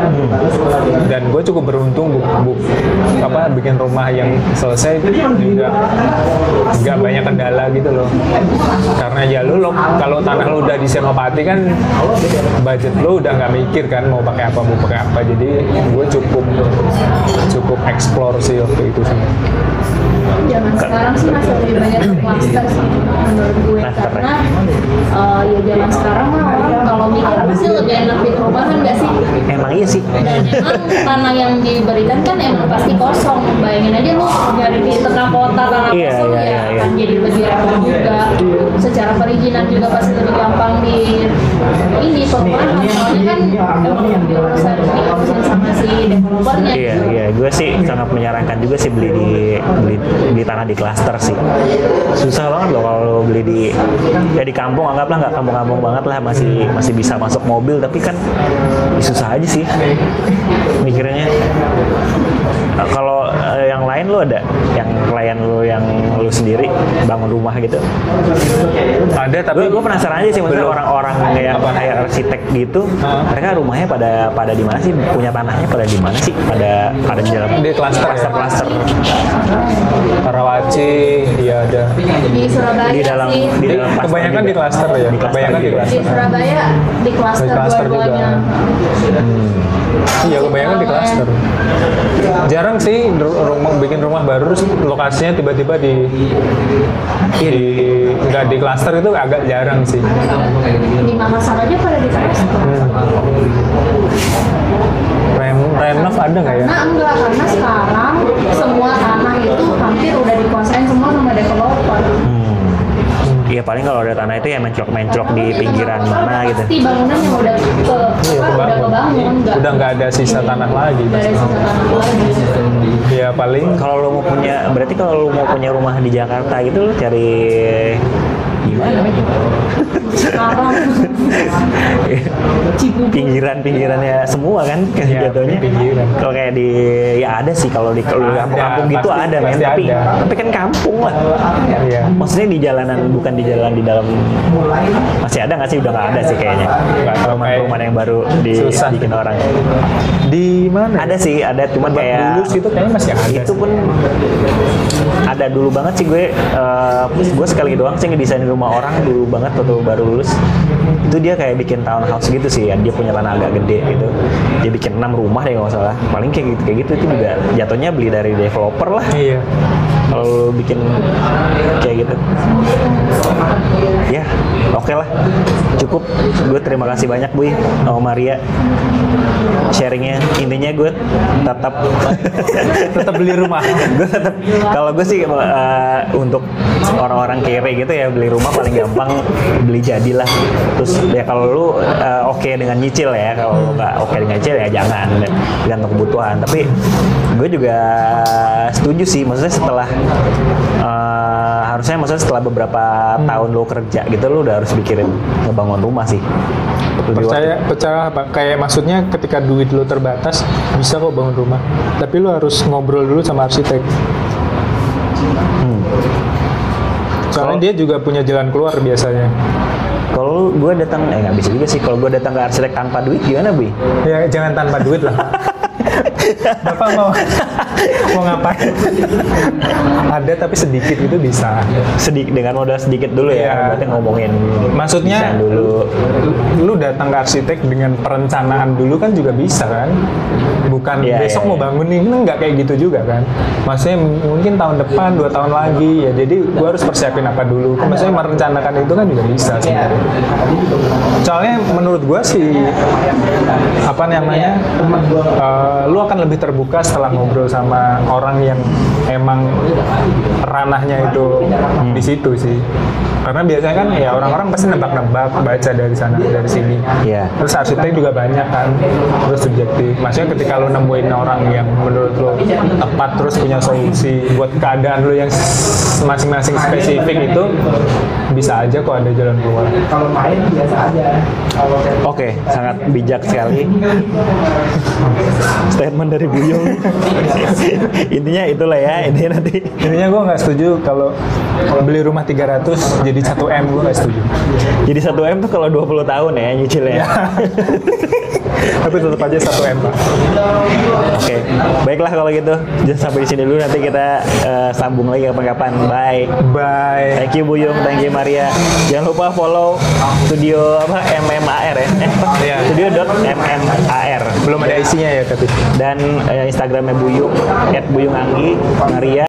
B: Dan gue cukup beruntung bu, bu, apa bikin rumah yang selesai juga nggak banyak kendala gitu loh. Karena ya lu lo kalau tanah lu udah di Senopati kan budget lu udah nggak mikir kan mau pakai apa mau pakai apa. Jadi gue cukup cukup explore sih waktu itu sih.
C: Zaman sekarang sih masih lebih banyak cluster sih menurut gue, karena uh, ya zaman sekarang mah orang kalau mikir pasti lebih enak di perumahan nggak sih?
A: Emang iya sih.
C: Dan emang tanah yang diberikan kan emang pasti kosong. Bayangin aja lu nyari di tengah kota tanah
A: iya,
C: kosong
A: iya,
C: ya
A: iya,
C: kan
A: iya.
C: jadi lebih repot juga. Secara perizinan juga pasti lebih gampang di ini perumahan. Soalnya kan emang diurusan diurusin sama si developernya.
A: Iya, iya. Gue sih sangat menyarankan juga sih beli di beli di tanah di klaster sih. Susah banget loh kalau lo beli di ya di kampung, anggaplah nggak kampung-kampung banget lah, masih masih bisa masuk mobil, tapi kan ya susah aja sih mikirnya. Nah, kalau uh, yang lain lo ada yang klien lo yang lo sendiri bangun rumah gitu?
B: Ada, tapi
A: gue penasaran aja sih maksudnya orang-orang yang kayak arsitek gitu, uh. mereka rumahnya pada pada di mana sih, punya tanahnya pada di mana sih, pada pada di dalam
B: di klaster
A: klaster
B: Karawaci, iya ada
C: Di Surabaya
A: di dalam
C: sih.
A: di dalam klaster
B: kebanyakan
A: juga.
B: di klaster ya,
A: Di klaster
B: kebanyakan di
A: juga.
B: klaster.
C: Di Surabaya di klaster,
B: Di klaster juga.
C: dua-duanya.
A: Hmm.
B: Iya, kebanyakan di klaster. Jarang sih rumah bikin rumah baru terus lokasinya tiba-tiba di di nggak di klaster, itu agak jarang sih.
C: Di Makassar aja pada di klaster.
B: Hmm. Ren renov ada nggak ya?
C: Nah enggak, karena sekarang semua tanah itu hampir udah dikuasain semua sama developer.
A: Iya, paling kalau ada tanah itu ya menclok-menclok di pinggiran mana gitu.
C: Pasti bangunan yang udah ke
B: Iya,
C: apa, udah kebangun, nggak
B: udah nggak ada sisa tanah lagi.
C: nggak ada sisa tanah lagi.
B: Iya, paling
A: Kalau lo mau punya, berarti kalau lo mau punya rumah di Jakarta gitu lo cari gimana namanya?
C: Sekarang
A: Pinggiran-pinggirannya semua kan
B: Iya,
A: jatuhnya.
B: pinggiran.
A: Kalau kayak di ya ada sih kalau di kalau di
B: Ada,
A: kampung-kampung gitu
B: pasti-
A: ada men,
B: pasti
A: tapi
B: ada.
A: tapi kan kampung lah.
B: Iya.
A: Maksudnya di jalanan, bukan di jalan di dalam. Masih ada nggak sih? Udah nggak ada sih kayaknya.
B: Nggak tahu,
A: Rumah-rumah yang baru
B: susah.
A: dibikin orang.
B: di mana?
A: Ada sih, ada cuman
B: Lebak
A: kayak
B: Bulus gitu kayaknya masih ada.
A: itu pun ada dulu banget sih gue. Uh, gue sekali doang sih ngedesain rumah orang dulu banget waktu baru lulus. Itu dia kayak bikin townhouse gitu sih ya. Dia punya tanah agak gede gitu. Dia bikin enam rumah deh kalau nggak salah. Paling kayak gitu kayak gitu itu juga jatuhnya beli dari developer lah.
B: Iya.
A: Kalau lu bikin kayak gitu. Ya, oke lah. Cukup. Gue terima kasih banyak Bu sama Maria sharingnya. Intinya gue tetap
B: Tetap beli rumah.
A: gue tetap kalau gue sih uh, untuk orang-orang kere gitu ya, beli rumah paling gampang beli jadilah. Terus ya kalau lu uh, oke okay dengan nyicil ya, kalau lu nggak oke okay dengan nyicil ya jangan, tergantung kebutuhan. Tapi gue juga setuju sih, maksudnya setelah uh, harusnya maksudnya setelah beberapa hmm. tahun lu kerja gitu, lu udah harus pikirin ngebangun rumah sih.
B: Percaya, percaya apa? Kayak maksudnya ketika duit lu terbatas, bisa kok bangun rumah. Tapi lu harus ngobrol dulu sama arsitek. Hmm. Soalnya
A: Kalo,
B: dia juga punya jalan keluar biasanya.
A: Kalau gue datang, eh nggak bisa juga sih. Kalau gue datang ke arsitek tanpa duit gimana, Bu?
B: Ya jangan tanpa duit lah. Bapak mau mau ngapain? Ada tapi sedikit itu bisa.
A: Sedikit dengan modal sedikit dulu ya.
B: Ya.
A: Berarti ngomongin.
B: Maksudnya
A: dulu.
B: Lu datang ke arsitek dengan perencanaan dulu kan juga bisa kan? Bukan
A: ya,
B: besok
A: ya,
B: mau
A: ya.
B: bangun nih, enggak kayak gitu juga kan? Maksudnya mungkin tahun depan, dua tahun lagi ya. Jadi gua harus persiapin apa dulu. Maksudnya merencanakan itu kan juga bisa sebenarnya. Soalnya menurut gua sih apa namanya? Uh, lu akan lebih terbuka setelah ngobrol sama orang yang emang ranahnya itu hmm. di situ sih. Karena biasanya kan ya orang-orang pasti nebak-nebak baca dari sana dari sini.
A: Yeah.
B: Terus arsitek juga banyak kan, terus subjektif. Maksudnya ketika lo nemuin orang yang menurut lo tepat terus punya solusi buat keadaan lo yang masing-masing spesifik itu, bisa aja kok ada jalan keluar.
D: Kalau main biasa aja.
A: Oke, okay, sangat bijak sekali statement dari Buyung. Intinya itulah ya, intinya nanti.
B: Intinya gue nggak setuju kalau beli rumah tiga ratus jadi satu M, gue nggak setuju.
A: Jadi satu M tuh kalau dua puluh tahun ya nyicilnya.
B: Tapi tetap aja satu M, Pak.
A: Oke, okay. Baiklah kalau gitu. Just sampai di sini dulu, nanti kita uh, sambung lagi kapan-kapan. Bye.
B: Bye.
A: Thank you Buyung, thank you Maria. Jangan lupa follow studio apa M M A R ya. Eh,
B: Iya.
A: studio dot M M A R.
B: Belum ada isinya ya tapi.
A: Dan uh, Instagramnya Buyung, at Buyung Anggi, Maria.